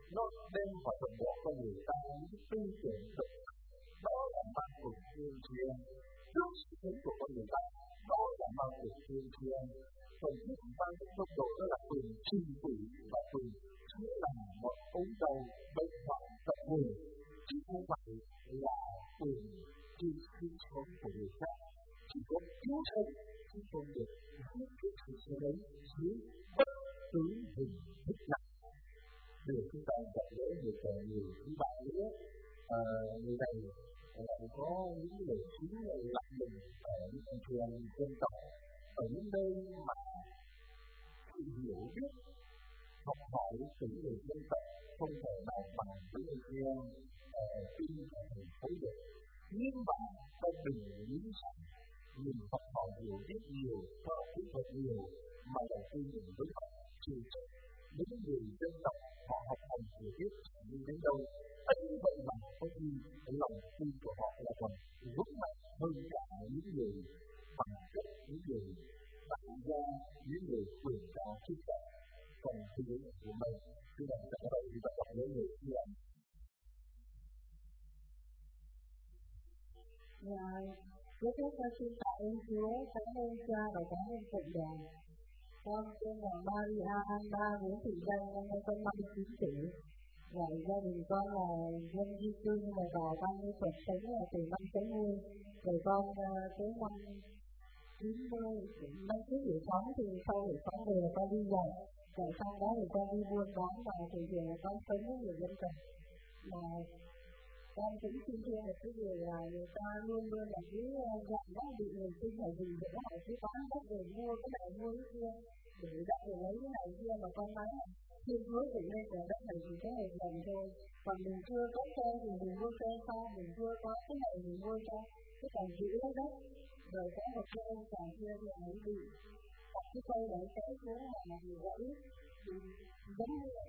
nó đem vào trong bộ con người ta những tư tưởng thực, đó là mang của thiên thiên trước sự sống của con người ta, đó là mang của thiên thiên. Còn cái mang cái tốc độ đó là quyền trinh quỷ và quyền chữa lành mọi ốm đau bệnh hoạn tật nguyền, chứ không phải là quyền trinh cứu sống của người khác. Chỉ có cứu sống chứ không được giết chết sự sống đấy dưới bất cứ hình thức nào. Để chúng ta gặp gỡ được người thứ ba nữa, à, người này lại có những lời chính lặng mình ở những trường dân tộc, ở những nơi mà sự hiểu biết học hỏi từ người dân tộc không thể nào bằng với những tin ở thành phố được. Nhưng mà ta đừng nghĩ rằng mình học hỏi hiểu biết nhiều, có kỹ thuật nhiều mà đầu tiên mình với họ chịu trách. Những người dân tộc họ học hành hiểu biết như đến đâu, ấy vậy mà có khi lòng tin của họ là còn vững mạnh hơn cả những người bằng cấp, những người đại gia, những người quyền cao chức trọng. Còn khi đến của mình, khi làm cả vậy thì ta gặp những người như vậy. Rồi, với các con xin tạ ơn Chúa, cảm ơn Cha và cảm ơn Phật Đàn. Con tên là Maria Anna Nguyễn Thị Danh, năm nay con năm mươi chín tuổi. Vậy gia đình con là dân di cư nhưng mà vào ban như Phật sống là từ năm sáu mươi. Rồi con tới năm chín mươi, năm trước buổi sáng thì sau buổi sáng về con đi dạy. Rồi sau đó thì con đi buôn bán và thì giờ con sống với người dân tộc. Mà con cũng xin thưa một cái điều là người ta luôn luôn là cứ dặn đó bị người sinh phải gì để họ cứ bán đất rồi mua cái này mua cái kia để dạy để lấy cái này kia mà con nói là thiên hứa tự lên của đất này chỉ có một lần thôi. Còn mình chưa có xe thì mình mua xe sau, mình chưa có cái này mình mua cho cái còn giữ lấy đất. Rồi có một cái ông chàng kia thì ông ấy bị đặt cái cây để kéo xuống mà bị gãy thì giống như vậy.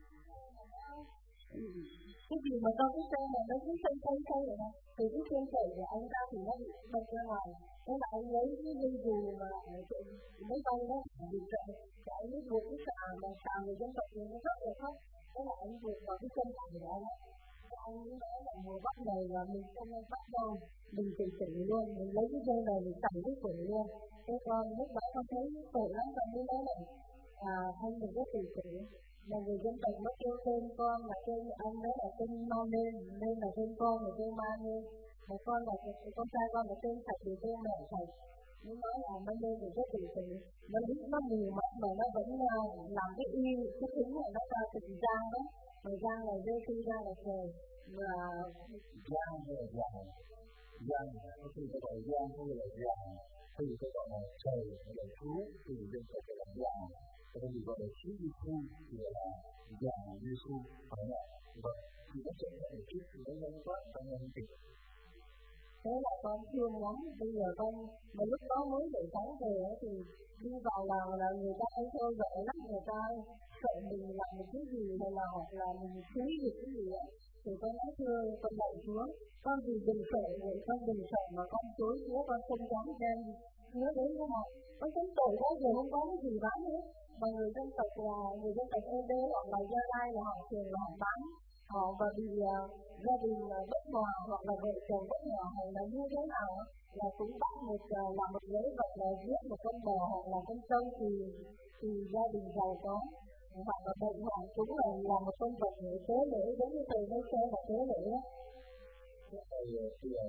Cái gì mà con cái xe mà nó cứ xây xây xây rồi nè, thì cái xe chạy của anh ta thì nó bị bật ra ngoài. Thế là anh lấy cái dây dù mà mấy tay đó bị chạy, thì anh mới buộc cái xà mà xà người dân tộc người nó rất là khóc. Thế là anh buộc vào cái chân của anh ấy. Anh mới nói là mùa bắt này là mình không nên bắt đâu, mình tự tử luôn, mình lấy cái dây này mình tẩy cái tử luôn. Thế con lúc đó con thấy tội lắm, con mới nói là à, anh đừng có tự tử. Mà người dân tộc nó kêu tên con là kêu anh đó là tên Ma Nên, nên là tên con là kêu Ma Nên. Mà con là con trai con là tên Thạch thì tên mẹ Thạch. Nó nói là Ma Nên thì rất tự tử. Nó lúc nó mù mắt mà nó vẫn làm cái y, cái thính là nó ra từ giang đó. Rồi giang là dây khi ra là trời. Và giang là giang, giang, có khi ta gọi giang, có khi là giang, có khi ta gọi là trời, là Chúa, có khi dân tộc là giang. Có khi gọi là Chúa Giê-xu thì là già Giê-xu, phải là vậy. Thì nó sẽ là một chút thì nó nhanh quá, ta nhanh kịp. Thế là con thương lắm, bây giờ con, mà lúc đó mới buổi sáng về thì đi vào làng là người ta thấy thôi vợ lắm, người ta sợ mình làm một cái gì hay là hoặc là mình xúi được cái gì ấy. Thì con nói thưa con lạy Chúa, con vì đừng sợ vậy, con đừng sợ mà con chối Chúa, con không dám đem Chúa đến với họ. Con không tội quá giờ không có cái gì bán nữa. Mà người dân tộc là người dân tộc ê đê hoặc là Gia Lai là họ thường là họ bán họ và bị uh, gia đình uh, bất hòa hoặc là vợ chồng bất hòa hoặc là như thế nào là cũng bắt một uh, làm một lễ vật là giết một con bò hoặc là con trâu thì thì gia đình giàu có hoặc là bệnh hoạn cũng là làm một con vật để tế lễ giống như từ mấy xe là tế lễ đó. Bây giờ bây giờ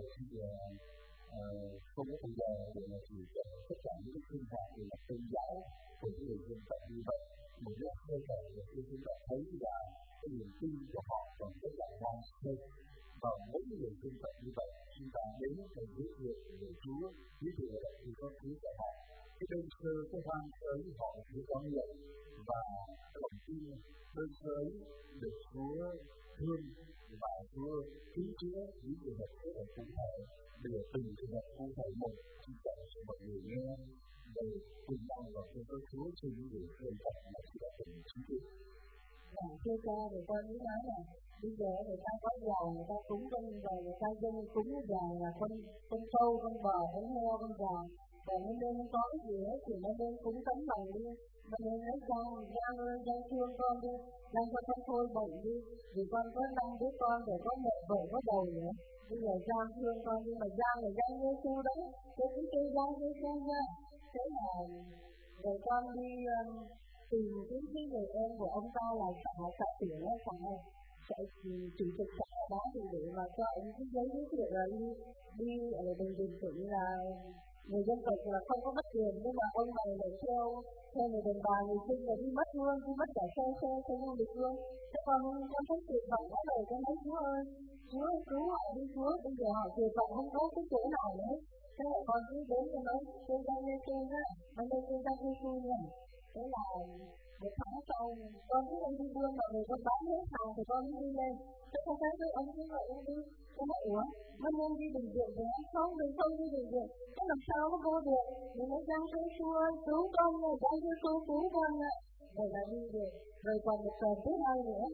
không có thời gian để mà chỉ tất cả những cái sinh hoạt về mặt tôn giáo của những người dân tộc như vậy. Một cái hơi thở để chúng ta thấy là cái niềm tin của họ còn rất là hoang sơ. Và mỗi người dân tộc như vậy, chúng ta đến để viết việc về Chúa, viết việc là thì có Chúa của họ. Cái đơn sơ, cái hoang sơ họ chỉ có nhận và lòng tin đơn sơ được Chúa thương và Chúa cứu chữa những trường hợp rất là cụ thể. Bây giờ từng trường hợp cụ thể một chúng ta sẽ mọi người nghe để cùng nhau vào trong cái Chúa trên những người dân tộc mà chúng ta từng chứng kiến. Và thưa cha thì con mới nói là bây giờ người ta có giàu, người ta cúng con giàu, người ta dân cúng giàu là con con trâu, con bò, con heo, con gà. và nó nên có cái gì hết thì nó nên cúng tấm lòng đi, nó nên nói Giang, Giang ơi, Giang thương con đi, Giang cho con thôi bệnh đi, vì con có năm đứa con rồi có mẹ vợ có đầu nữa, bây giờ Giang thương con nhưng mà Giang là Giang Giê-xu đấy, tôi cũng kêu Giang Giê-xu nha, thế là rồi con đi um, tìm cái cái người em của ông ta là xã xã tiểu ấy, xã xã chủ tịch xã ở đó thì để mà cho ông cái giấy giới thiệu là đi đi ở bình định tỉnh là người dân tộc là không có mất tiền, nhưng mà ông này lại theo theo người đồng bào người sinh là đi mất luôn, đi mất cả xe xe xe du lịch luôn. Thế còn con thấy tuyệt vọng quá rồi, con nói Chúa ơi, Chúa cứu họ đi Chúa, bây giờ họ tuyệt vọng không có cái chỗ nào nữa. Thế là con cứ đến cho nó kêu Giang Giê-xu nhá, nó lên kêu Giang Giê-xu nha. Thế là một tháng sau, con cứ ông đi buôn mọi người con bán hết hàng thì con đi lên. Thế không thấy với ông cứ vậy ông đi, con nói ủa, nó nên đi bệnh viện rồi anh không, đừng không đi bệnh viện. Thế làm sao nó vô được, mình nói Giang Giê-xu ơi, cứu con nha, Giang Giê-xu cứu con nha. Rồi là đi được, rồi còn một tuần thứ hai nữa.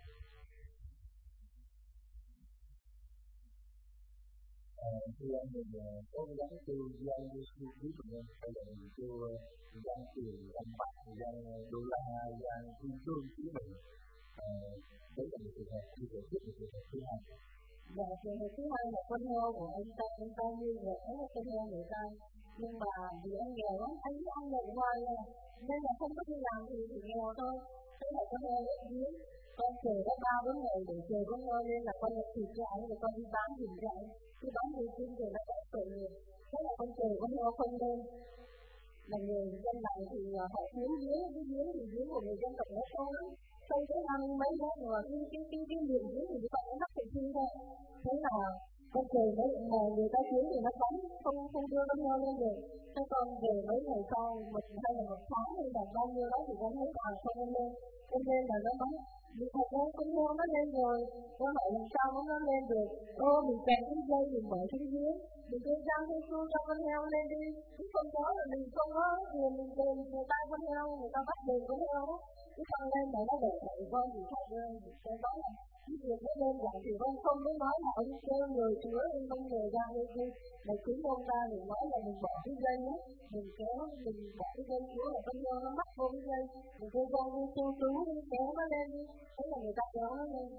Khi anh mình có gắn kêu Giang Giê-xu cứu mình, hay là mình kêu Giang Tiền, Giang Bạc, Giang Đô La, Giang Kim Cương cứu mình. Đấy là một trường hợp như vậy, tiếp một trường hợp thứ hai. Và trường hợp thứ hai là con heo của anh ta, anh ta như vậy, đó là con heo người ta. Nhưng mà vì anh nghèo lắm, anh cứ ăn nhậu hoài à, nên là không có đi làm thì chỉ nghèo thôi. Thế là con heo rất hiếm, con chờ có ba bốn ngày để chờ con heo lên là con nhập thịt cho anh, rồi con đi bán thịt cho anh. Cứ bán thịt xin rồi nó đã tội nghiệp. Thế là con chờ con heo không lên. Mà người dân này thì họ hiếm hiếm, cái hiếm thì hiếm của người dân tộc nó sâu lắm. Sâu tới năm mấy mét mà cái cái cái cái miệng hiếm thì các bạn nó mắc phải chi thôi. Thế là con chờ mấy mà người ta hiếm thì nó bắn, không không đưa con heo lên được. Thế con về mấy ngày sau, một hay là một tháng hay là bao nhiêu đó thì con thấy à không lên lên. Con lên là nó bắn. Vì thật ra con heo nó lên rồi, con hỏi làm sao nó lên được. Ô mình kèm cái dây mình mở cái dưới, mình kêu Giang Giê-xu cho con heo lên đi. Chứ không có là mình không có tiền mình tiền người ta con heo, người ta bắt tiền con heo đó. Chứ con lên mà nó để lại con thì thật ra cái đó là cái việc nó đơn giản thì con không có nói là ông kêu người Chúa ông không người Giang Giê-xu. Mà chính ông ta mình nói là mình bỏ cái dây á, mình kéo mình bỏ cái dây Chúa là con heo nó mắc vô cái dây. Mình kêu Giang Giê-xu cứu đi, kéo nó lên đi. Thế là người ta kéo nó lên.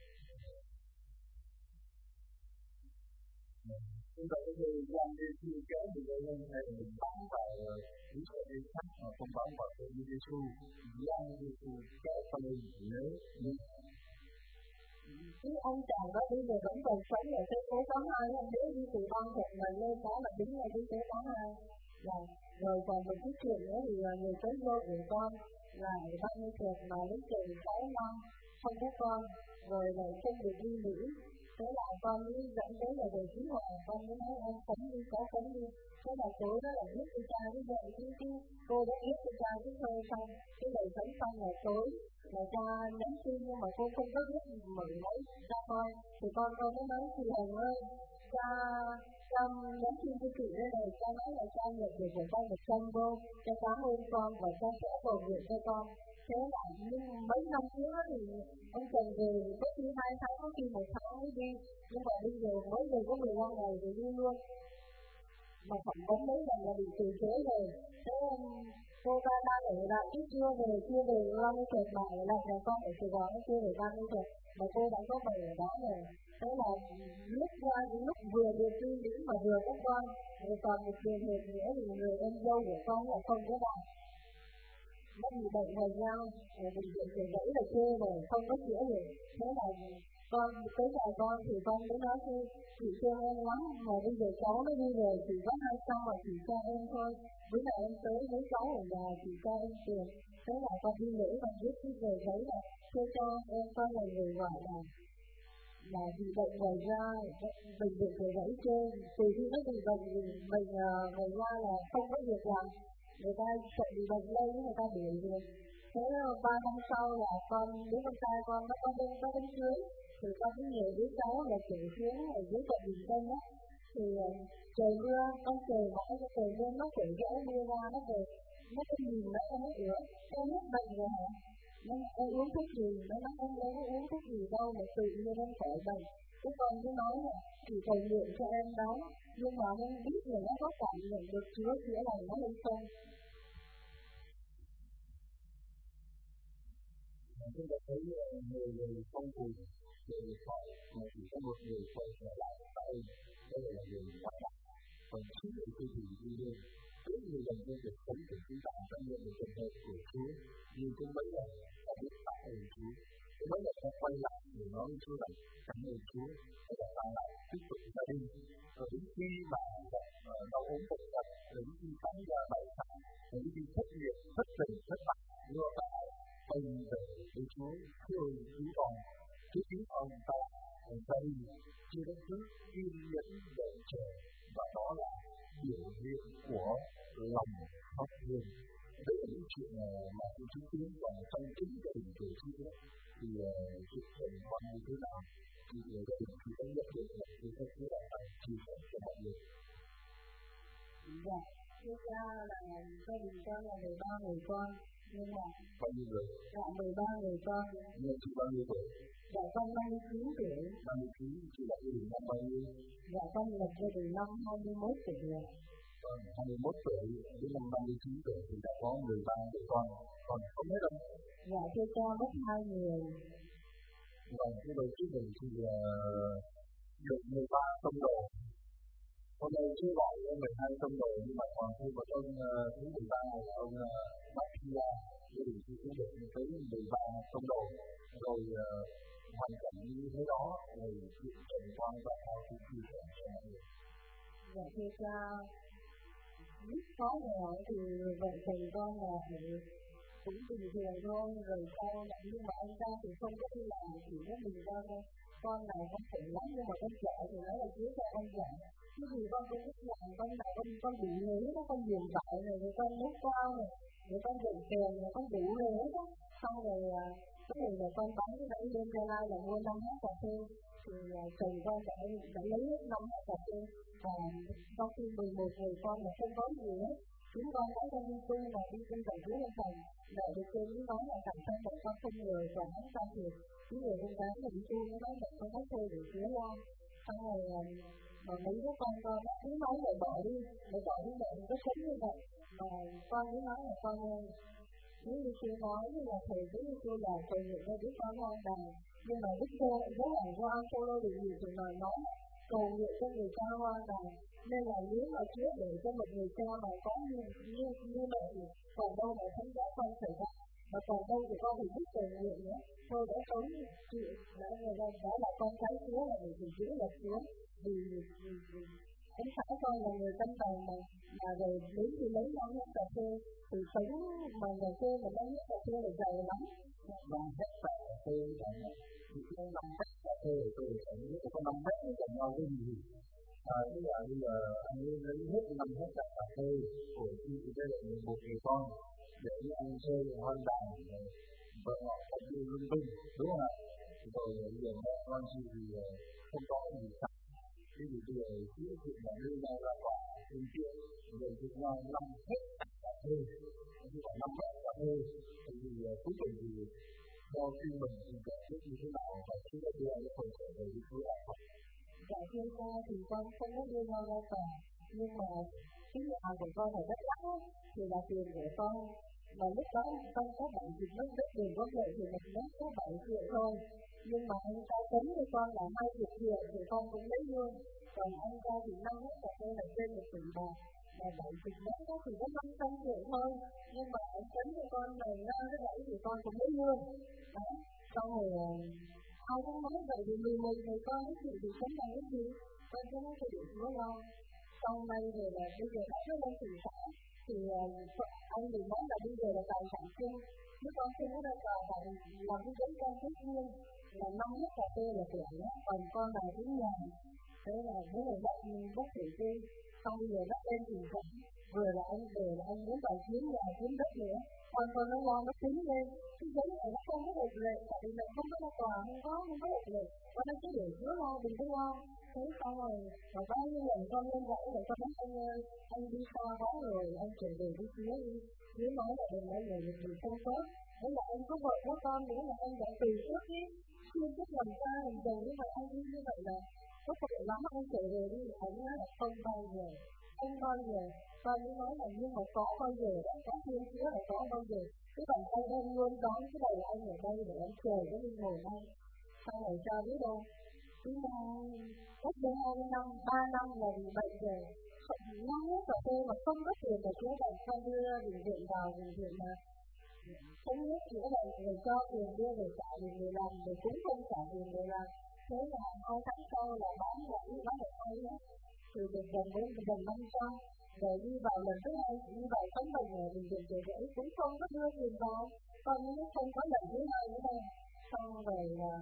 Chúng ta có thể Giang Giê-xu kéo mình lên hay là mình bắn vào những cái đi khác mà không bắn vào cái Giê-xu. Giang Giê-xu kéo con lên nếu như Cái ông chàng đó bây giờ vẫn còn sống ở cái phố tám hai, anh nếu đi từ Ban Thuận mà lên đó là đứng ngay cái phố tám hai. Là rồi còn một cái chuyện nữa thì người tới vô của con là bao nhiêu chuyện mà đến trường sáu năm không có con, rồi lại không được đi Mỹ. Thế là con mới dẫn tới là về Chí Hòa, con mới nói em sống đi, có sống đi. Thế là tối đó là viết cho cha cái vậy, cái, cái cô đã viết cho cha cái thơ xong, cái lời sống xong là tối, là cha nhắn tin nhưng mà cô không có biết mở máy ra coi. Thì con con mới nói chị Hồng ơi, cha cha nhắn tin cho chị đây này, cha nói là cha nhận được của con một trăm vô, cha cảm ơn con và cha sẽ cầu nguyện cho con. Thế là nhưng mấy năm trước thì ông chồng về có khi hai tháng, có khi một tháng mới đi, nhưng mà bây giờ mới về có mười lăm ngày rồi đi luôn. Mà phỏng vấn mấy lần là bị từ chối rồi. Thế cô ta đang ở lại ít chưa về, chưa về lo mới kẹt bài là nhà con ở Sài Gòn chưa về ba mươi kẹt, mà cô đã có bày ở đó rồi. Thế là lúc qua lúc vừa được đi Mỹ mà vừa có con, rồi còn một trường hợp nữa thì người em dâu của con là không có bạn. Nó bị bệnh ngoài nhau, rồi bệnh viện thì gãy là chê rồi, không có chữa được. Thế là con tới nhà con thì con mới nói chứ chị thương em lắm, mà bây giờ cháu nó đi rồi, chỉ có hai trăm mà chỉ cho em thôi. Bữa nào em tới với cháu ở nhà chỉ cho em tiền. Thế là con đi lễ và viết cái về giấy là thưa cho em con là người gọi là là bị bệnh ngoài da, bệnh viện phải gãy trên. Từ khi nó bị bệnh thì mình ngoài da là không có việc làm. Người ta sợ bị bệnh lây người ta đuổi rồi. Thế ba năm sau là con đứa con trai con nó có bên có đám cưới, thì con có nhiều đứa cháu là chở xuống ở dưới quận Bình Tân á, thì trời mưa con trời mãi cái trời mưa nó quẩy rẽ mưa ra nó về nó có nhìn nó không có ứa em hết bệnh rồi hả, nó em uống thuốc gì nó nói em đâu có uống thuốc gì đâu mà tự nhiên em khỏi bệnh. Cái con cứ nói là chỉ cầu nguyện cho em đó, nhưng mà không biết là nó có cảm nhận được Chúa chữa lành nó hay không. Chúng ta thấy người người không cùng người khỏi mà chỉ có một người quay trở lại tại đây là người quan trọng. Còn chín người tư thủy đi lên, rất nhiều lần trong việc sống của chúng ta trong nhận được trường hợp của Chúa, nhưng cũng mấy lần ta biết tạ ơn Chúa. Cũng mấy lần ta quay lại để nói với Chúa rằng cảm ơn Chúa, và ta ta lại tiếp tục gia đình. Và đến khi mà gặp đau ốm bệnh tật, đến khi khám gia bại sản, đến khi thất nghiệp, thất tình, thất bại, đưa ta quay về với Chúa, thương cứu con, Chúa cứu con ta, gia đình, chưa đến trước, kiên nhẫn đợi chờ, và đó là biểu hiện của lòng khóc thương. Đấy là những chuyện mà tôi chứng kiến, và trong chính gia đình của Chúa thì chuyện tình con như thế nào thì gia đình chúng ta nhận được là chúng ta sẽ là chia sẻ cho mọi người. Dạ, thực ra là gia đình con là mười ba người con, nhưng mà bao nhiêu người? Dạ mười ba người con. Nhưng chị bao nhiêu tuổi? Dạ con năm mươi chín tuổi. năm mươi chín, chị là gia đình năm bao nhiêu? Dạ con lập gia đình năm hai mươi mốt tuổi rồi. Vâng, hai mươi mốt tuổi đến năm năm mươi chín tuổi thì đã có mười ba người con, còn không hết đâu. Dạ thưa cha mất hai người. Vâng, cái đầu tiên mình thì uh, được mười ba tông đồ. Hôm nay chưa gọi mười hai tông đồ, nhưng mà còn thêm một ông uh, thứ mười ba là ông uh, Bác Thia, gia đình thì cũng được tới mười ba tông đồ. Rồi uh, hoàn cảnh như thế đó, rồi chuyện trần quan và how to chia sẻ cho mọi người. Dạ thưa cha, lúc có nghèo thì vợ chồng con là cũng bình thường thôi, rồi sau là nhưng mà anh ta thì không có đi làm, chỉ có mình ra thôi. Con này con khổ lắm, nhưng mà con trẻ thì nói là Chúa cho con trẻ. Chứ vì con cũng biết làm, con này con con đủ nghề hết á, con điện thoại này, rồi con nấu cao này, rồi con dạy kèm này, con đủ nghề hết á. Xong rồi cái này là con bán cái nãy bên Gia Lai là mua năm hectare cà phê, thì chồng con đã đã lấy hết năm hectare cà phê, và sau khi mười một người con là không có gì hết. Chúng con có con đi tu mà đi tu tại dưới lên thành, để được trên nó nói là thành thân một con không người và hắn ta thiệt. Những người con gái mà đi tu nó nói là con có thuê để Chúa lo. Xong rồi mà mấy đứa con con nó cứ nói lại bỏ đi, lại bỏ đi mẹ có sống như vậy. Mà con cứ nói là con nếu như Chúa nói như là thầy với như Chúa là thầy nguyện cho đứa con hoang đàn. Nhưng mà Đức Cô rất là qua solo được nhiều thì nói nói cầu nguyện cho người cha hoang đàn. Nên là nếu mà Chúa để cho một người cha mà có như như như vậy thì còn đâu mà thánh giá con xảy ra, mà còn đâu thì con phải biết cầu nguyện nữa. Tôi đã sống chịu đã người ta đã là con cái Chúa là người thì Chúa là Chúa. Vì anh xã con là người tâm tàn mà mà rồi đến thì lấy năm hectare cà phê thì sống mà ngày xưa mà năm hectare cà phê là giàu lắm. Năm hectare cà phê là những năm hectare cà phê tôi nghĩ là có năm hectare chẳng nhau cái gì. À, tức là bây giờ anh ấy lấy hết năm hectare cà phê của chị với lại một người con để ăn chơi hoang đàn, vợ họ không đi lung tung, đúng không ạ? Rồi bây giờ mẹ con chị thì không có gì cả. Thế thì bây giờ chỉ chuyện là đưa nhau ra quả trên chuyện rồi cùng nhau năm hectare cà phê, như là năm hectare cà phê, thì cuối cùng thì theo phim mình thì cảm xúc như thế nào và chúng ta đưa ra phần trở về với Chúa ạ? Dạ thưa cha thì con không có đưa nhau ra tòa, nhưng mà cái nhà của con là rất lắm thì là tiền của con, mà lúc đó con có bảy triệu mất đất tiền có lợi thì mình mất có bảy triệu thôi, nhưng mà anh ta tính cho con là hai mươi triệu thì con cũng lấy luôn, còn anh ta thì năm hết cả đây là trên một tỷ bạc, mà bảy triệu mất đó thì có năm trăm triệu thôi, nhưng mà anh tính cho con này ra cái bảy thì con cũng lấy luôn, đó, xong rồi ai cũng nói vậy thì mười một người con cái chuyện thì sống bằng cái gì, con cứ nói cho được Chúa lo. Sau đây rồi là bây giờ đã có lên thị xã thì uh, anh đừng nói là bây giờ là tài sản chung, nếu con không có ra tòa và làm cái giấy can kết riêng là năm hectare cà phê là của nó, còn con là cái nhà, thế là với là đất đất thị trên, xong bây giờ đất lên thị xã, vừa là anh về là anh muốn vào chiếm nhà chiếm đất nữa, còn con nó lo nó tính lên, cái giấy này nó không có được lệ, tại vì mình không có ra tòa, không có không có được lệ, con nó cứ để Chúa lo, đừng có lo. Thế xong rồi, mà bao nhiêu lần con lên dãy rồi con nói anh ơi, anh đi xa quá rồi, anh trở về với Chúa đi. Chúa nói là đừng nói lời một điều không tốt, Thế là anh có vợ có con nữa là anh đã từ trước ý, chưa biết làm sao làm chồng, nhưng mà anh đi như vậy là có tội lắm, anh trở về đi, anh nói là không bao giờ, không bao giờ, và anh nói là nhưng mà có bao giờ, đã có thiên chứa là có bao giờ, cái bàn tay em luôn đón cái đầu anh ở đây để em chờ cái linh hồn anh, sao lại sao biết đâu, nhưng mà cách đây hai năm, ba năm là bị bệnh rồi, năm hết cà phê mà không có tiền để chữa bệnh, sao đưa bệnh viện vào bệnh viện mà không biết chữa bệnh rồi cho tiền đưa về trả tiền người làm rồi cũng không trả tiền người làm, thế là hai tháng sau là bán lại bán lại hay đó, thì được gần đến gần năm trăm, rồi đi vào lần thứ hai đi vào khám bệnh ở bệnh viện chợ rẫy cũng không có đưa tiền vào, còn nó không có lần thứ hai nữa đâu, xong rồi là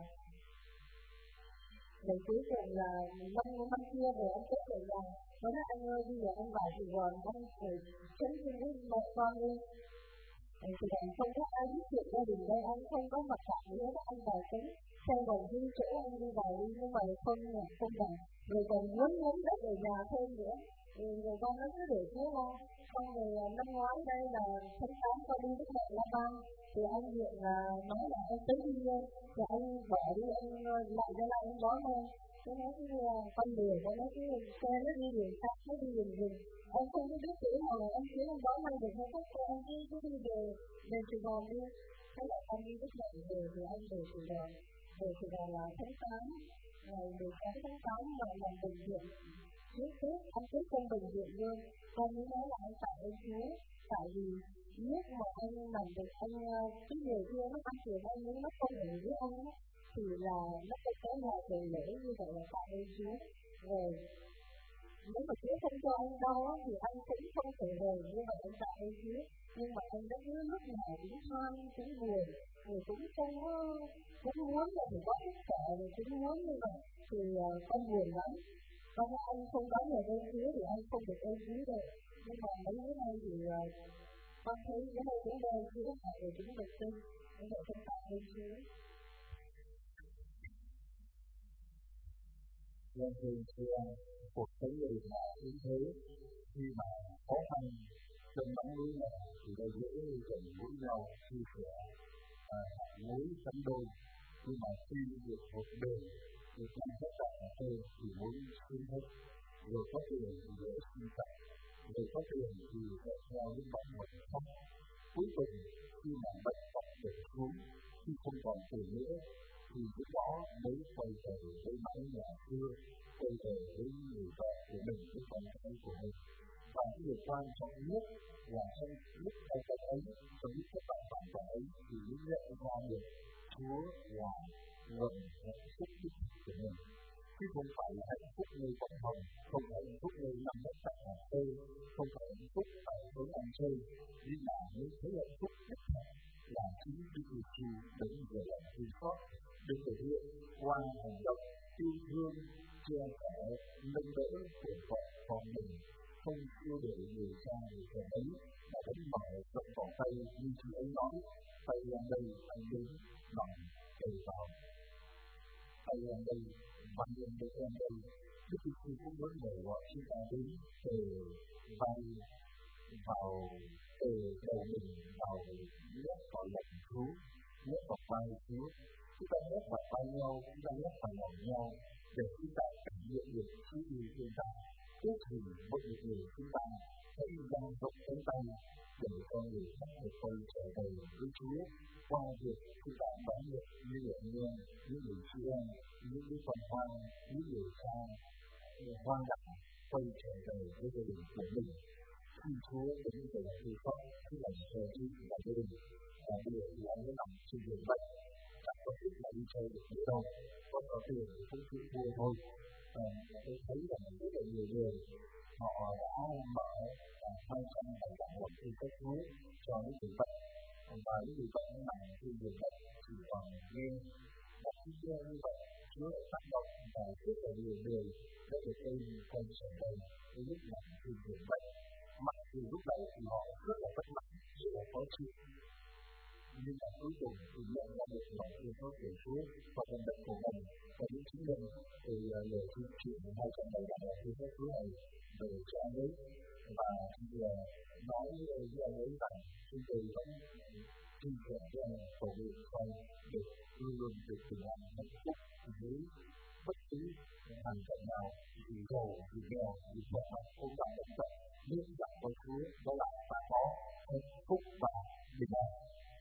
rồi cuối cùng là năm năm kia về anh kết luận là nói là anh ơi bây giờ anh vào thì còn anh phải chấn thương với một con đi. Thì anh không có ai biết chuyện gia đình đây, anh không có mặt cảm nữa, anh vào tính xem còn đi chỗ anh đi vào đi, nhưng mà không là không vào, rồi còn muốn muốn đất ở nhà thêm nữa, rồi người con nó cứ để thế lo, xong rồi năm ngoái đây là tháng tám con đi với mẹ La Ban, thì anh hiện là nói là anh tới đi lên, thì anh bỏ đi anh lại ra lại anh bó thôi, cái nói cái con đường con nói cái xe nó đi đường khác, nó đi đường rừng, anh không có biết chữ nào, anh chỉ anh bó may được hay không, anh cứ cứ đi về về Sài Gòn đi, thế là anh đi với mẹ về thì anh về Sài Gòn, về Sài Gòn là tháng tám, ngày mười sáu tháng tám là làm bệnh viện, trước Tết anh tới trong bệnh viện luôn, con mới nói là anh tại ơn Chúa, tại vì lúc mà anh làm được anh cái người kia nó ăn tiền anh nếu nó không ở với anh á, thì là nó sẽ có một ngày lễ như vậy là tại ơn Chúa, rồi nếu mà Chúa không cho anh đâu á thì anh cũng không thể về, nhưng mà anh tại ơn Chúa, nhưng mà anh đã cứ lúc nào cũng than cũng buồn, rồi cũng không có cũng muốn là phải có tất cả, rồi cũng muốn như vậy, thì uh, con buồn lắm. Con anh không có người ơn Chúa thì anh không được ơn Chúa đâu, nhưng mà mấy bữa nay thì uh, con thấy cái này cũng ơn Chúa mà rồi cũng được tin, nhưng mà không tạ ơn Chúa. Vâng, thì cuộc sống người là như thế, khi mà khó khăn trong nắng mưa này thì đây dễ gần gũi nhau chia sẻ núi sánh đôi, nhưng mà khi được một đời được làm tất cả các tôi thì muốn xin hết, rồi có tiền thì dễ xin tặng, rồi có tiền thì sẽ theo những bạn một khóc, cuối cùng khi mà bệnh tật được xuống, khi không còn tiền nữa thì lúc đó mới quay về với mái nhà xưa, quay về với người vợ của mình, với con cái của mình. Và cái điều quan trọng nhất là trong lúc tay tay ấy, trong lúc các bạn bạn bạn ấy thì những nhận ra được Chúa là nguồn hạnh phúc đích của mình, chứ không phải là hạnh phúc nơi cộng đồng, không phải hạnh phúc nơi nằm đất tại cà phê, không phải hạnh phúc tại chỗ ăn chơi, nhưng là những thấy hạnh phúc đích thực là chính Đức Giêsu đến về lòng thương xót, được thể hiện qua hành động yêu thương, che chở, nâng đỡ của vợ con mình, không yêu để người cha người mẹ ấy mà vẫn mở rộng vòng tay như chị ấy nói, tay em đây anh đến bằng kề vào, tay em đây bằng em đây em đây. Đức Giêsu cũng muốn mời gọi chúng ta đến kề vai vào kề đầu mình vào nhét vào lòng Chúa, nhét vào vai Chúa, chúng ta nhét vào vai nhau, chúng ta nhét vào lòng nhau để chúng ta cảm nhận được Chúa yêu chúng ta. Trước thì mỗi một người chúng ta hãy dang rộng cánh tay để cho người khác được quay trở về với Chúa qua việc chúng ta đón nhận những người anh em, những người chị em, những đứa con hoang, những người cha hoang dại quay trở về với gia đình của mình. Khi Chúa đến về là người con, khi làm cho Chúa là gia đình, và bây giờ thì anh mới nằm trên giường bệnh, chẳng có thích là đi chơi được nữa đâu, còn có tiền thì cũng chịu thua thôi. Và tôi thấy rằng rất là nhiều người họ đã mở hai trăm tài khoản một trên Facebook cho những người bệnh, và những người bệnh nằm trên giường bệnh chỉ còn nghe và khi nghe như vậy Chúa đã tác động và rất là nhiều người đã được tin quay trở về với lúc nằm trên giường bệnh. Mặc dù lúc này thì họ rất là bất mãn, rất là khó chịu, nhưng mà cuối cùng thì nhận ra được lòng yêu thương của Chúa và vận động của mình và những chứng minh từ lời tuyên truyền hai trăm bảy mươi bảy của Chúa này về cho anh ấy. Và bây giờ nói với anh ấy rằng chúng tôi vẫn Xin chào cho cầu nguyện con được luôn luôn được bình an hạnh phúc dưới bất cứ hoàn cảnh nào, dù giàu dù nghèo dù khỏe mạnh ốm đau bệnh tật, nhưng dặn với Chúa đó là ta có hạnh phúc và bình an.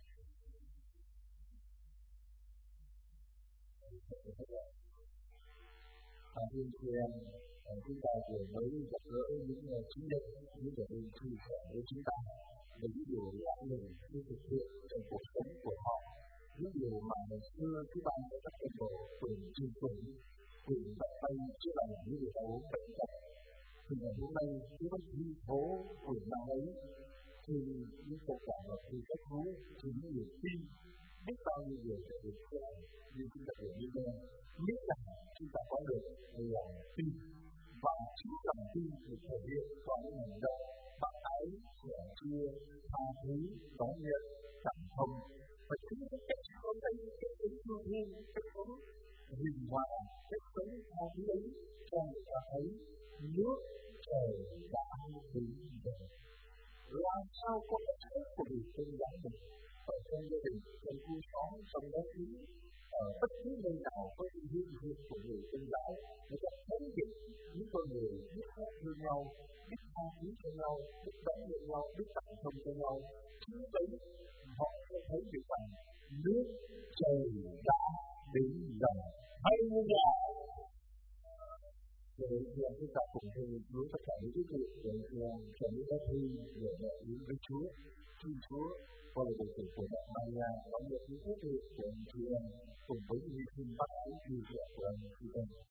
Và thưa chị em, chúng ta vừa mới gặp gỡ những chính định, những người đi chia sẻ với chúng ta về những điều lạ lùng khi thực hiện trong cuộc sống của họ, những điều mà ngày xưa chúng ta đã các trình độ quyền truyền quyền quyền đặt tay chữa lành những người đau bệnh tật. Thì ngày hôm nay chúng ta ghi phố quyền năng ấy thì những cuộc cảm gặp từ các Chúa thì những người tin biết bao nhiêu người sẽ được chữa lành như chúng ta vừa như thế, biết rằng chúng ta có được lòng tin và chính lòng tin được thể hiện qua những hành động bác ái, sẻ chia, tha thứ, đón nhận, cảm thông và chính cái cách sống ấy, cách sống yêu thương, cách sống hiền hòa, cách sống tha thứ ấy cho người ta thấy nước trời đã đến rồi. Làm sao có cách sống của người dân đáng được ở trong gia đình, trong khu xóm, trong đất nước, ở bất cứ nơi nào có sự hiện diện của người dân giáo, người ta thấy được những con người biết hát thương nhau, biết tha thứ cho nhau, biết đón nhận nhau, biết tặng thông cho nhau. Chính đấy họ sẽ thấy được rằng nước trời đã đến rồi. Hallelujah. Để làm chúng ta cùng theo Chúa tất cả những cái việc để làm cho những cái thi để nhận những với Chúa, xin Chúa qua lời đề của Mẹ Maria có được những cái việc của anh chị em cùng với những hy sinh bác ái yêu của anh chị em.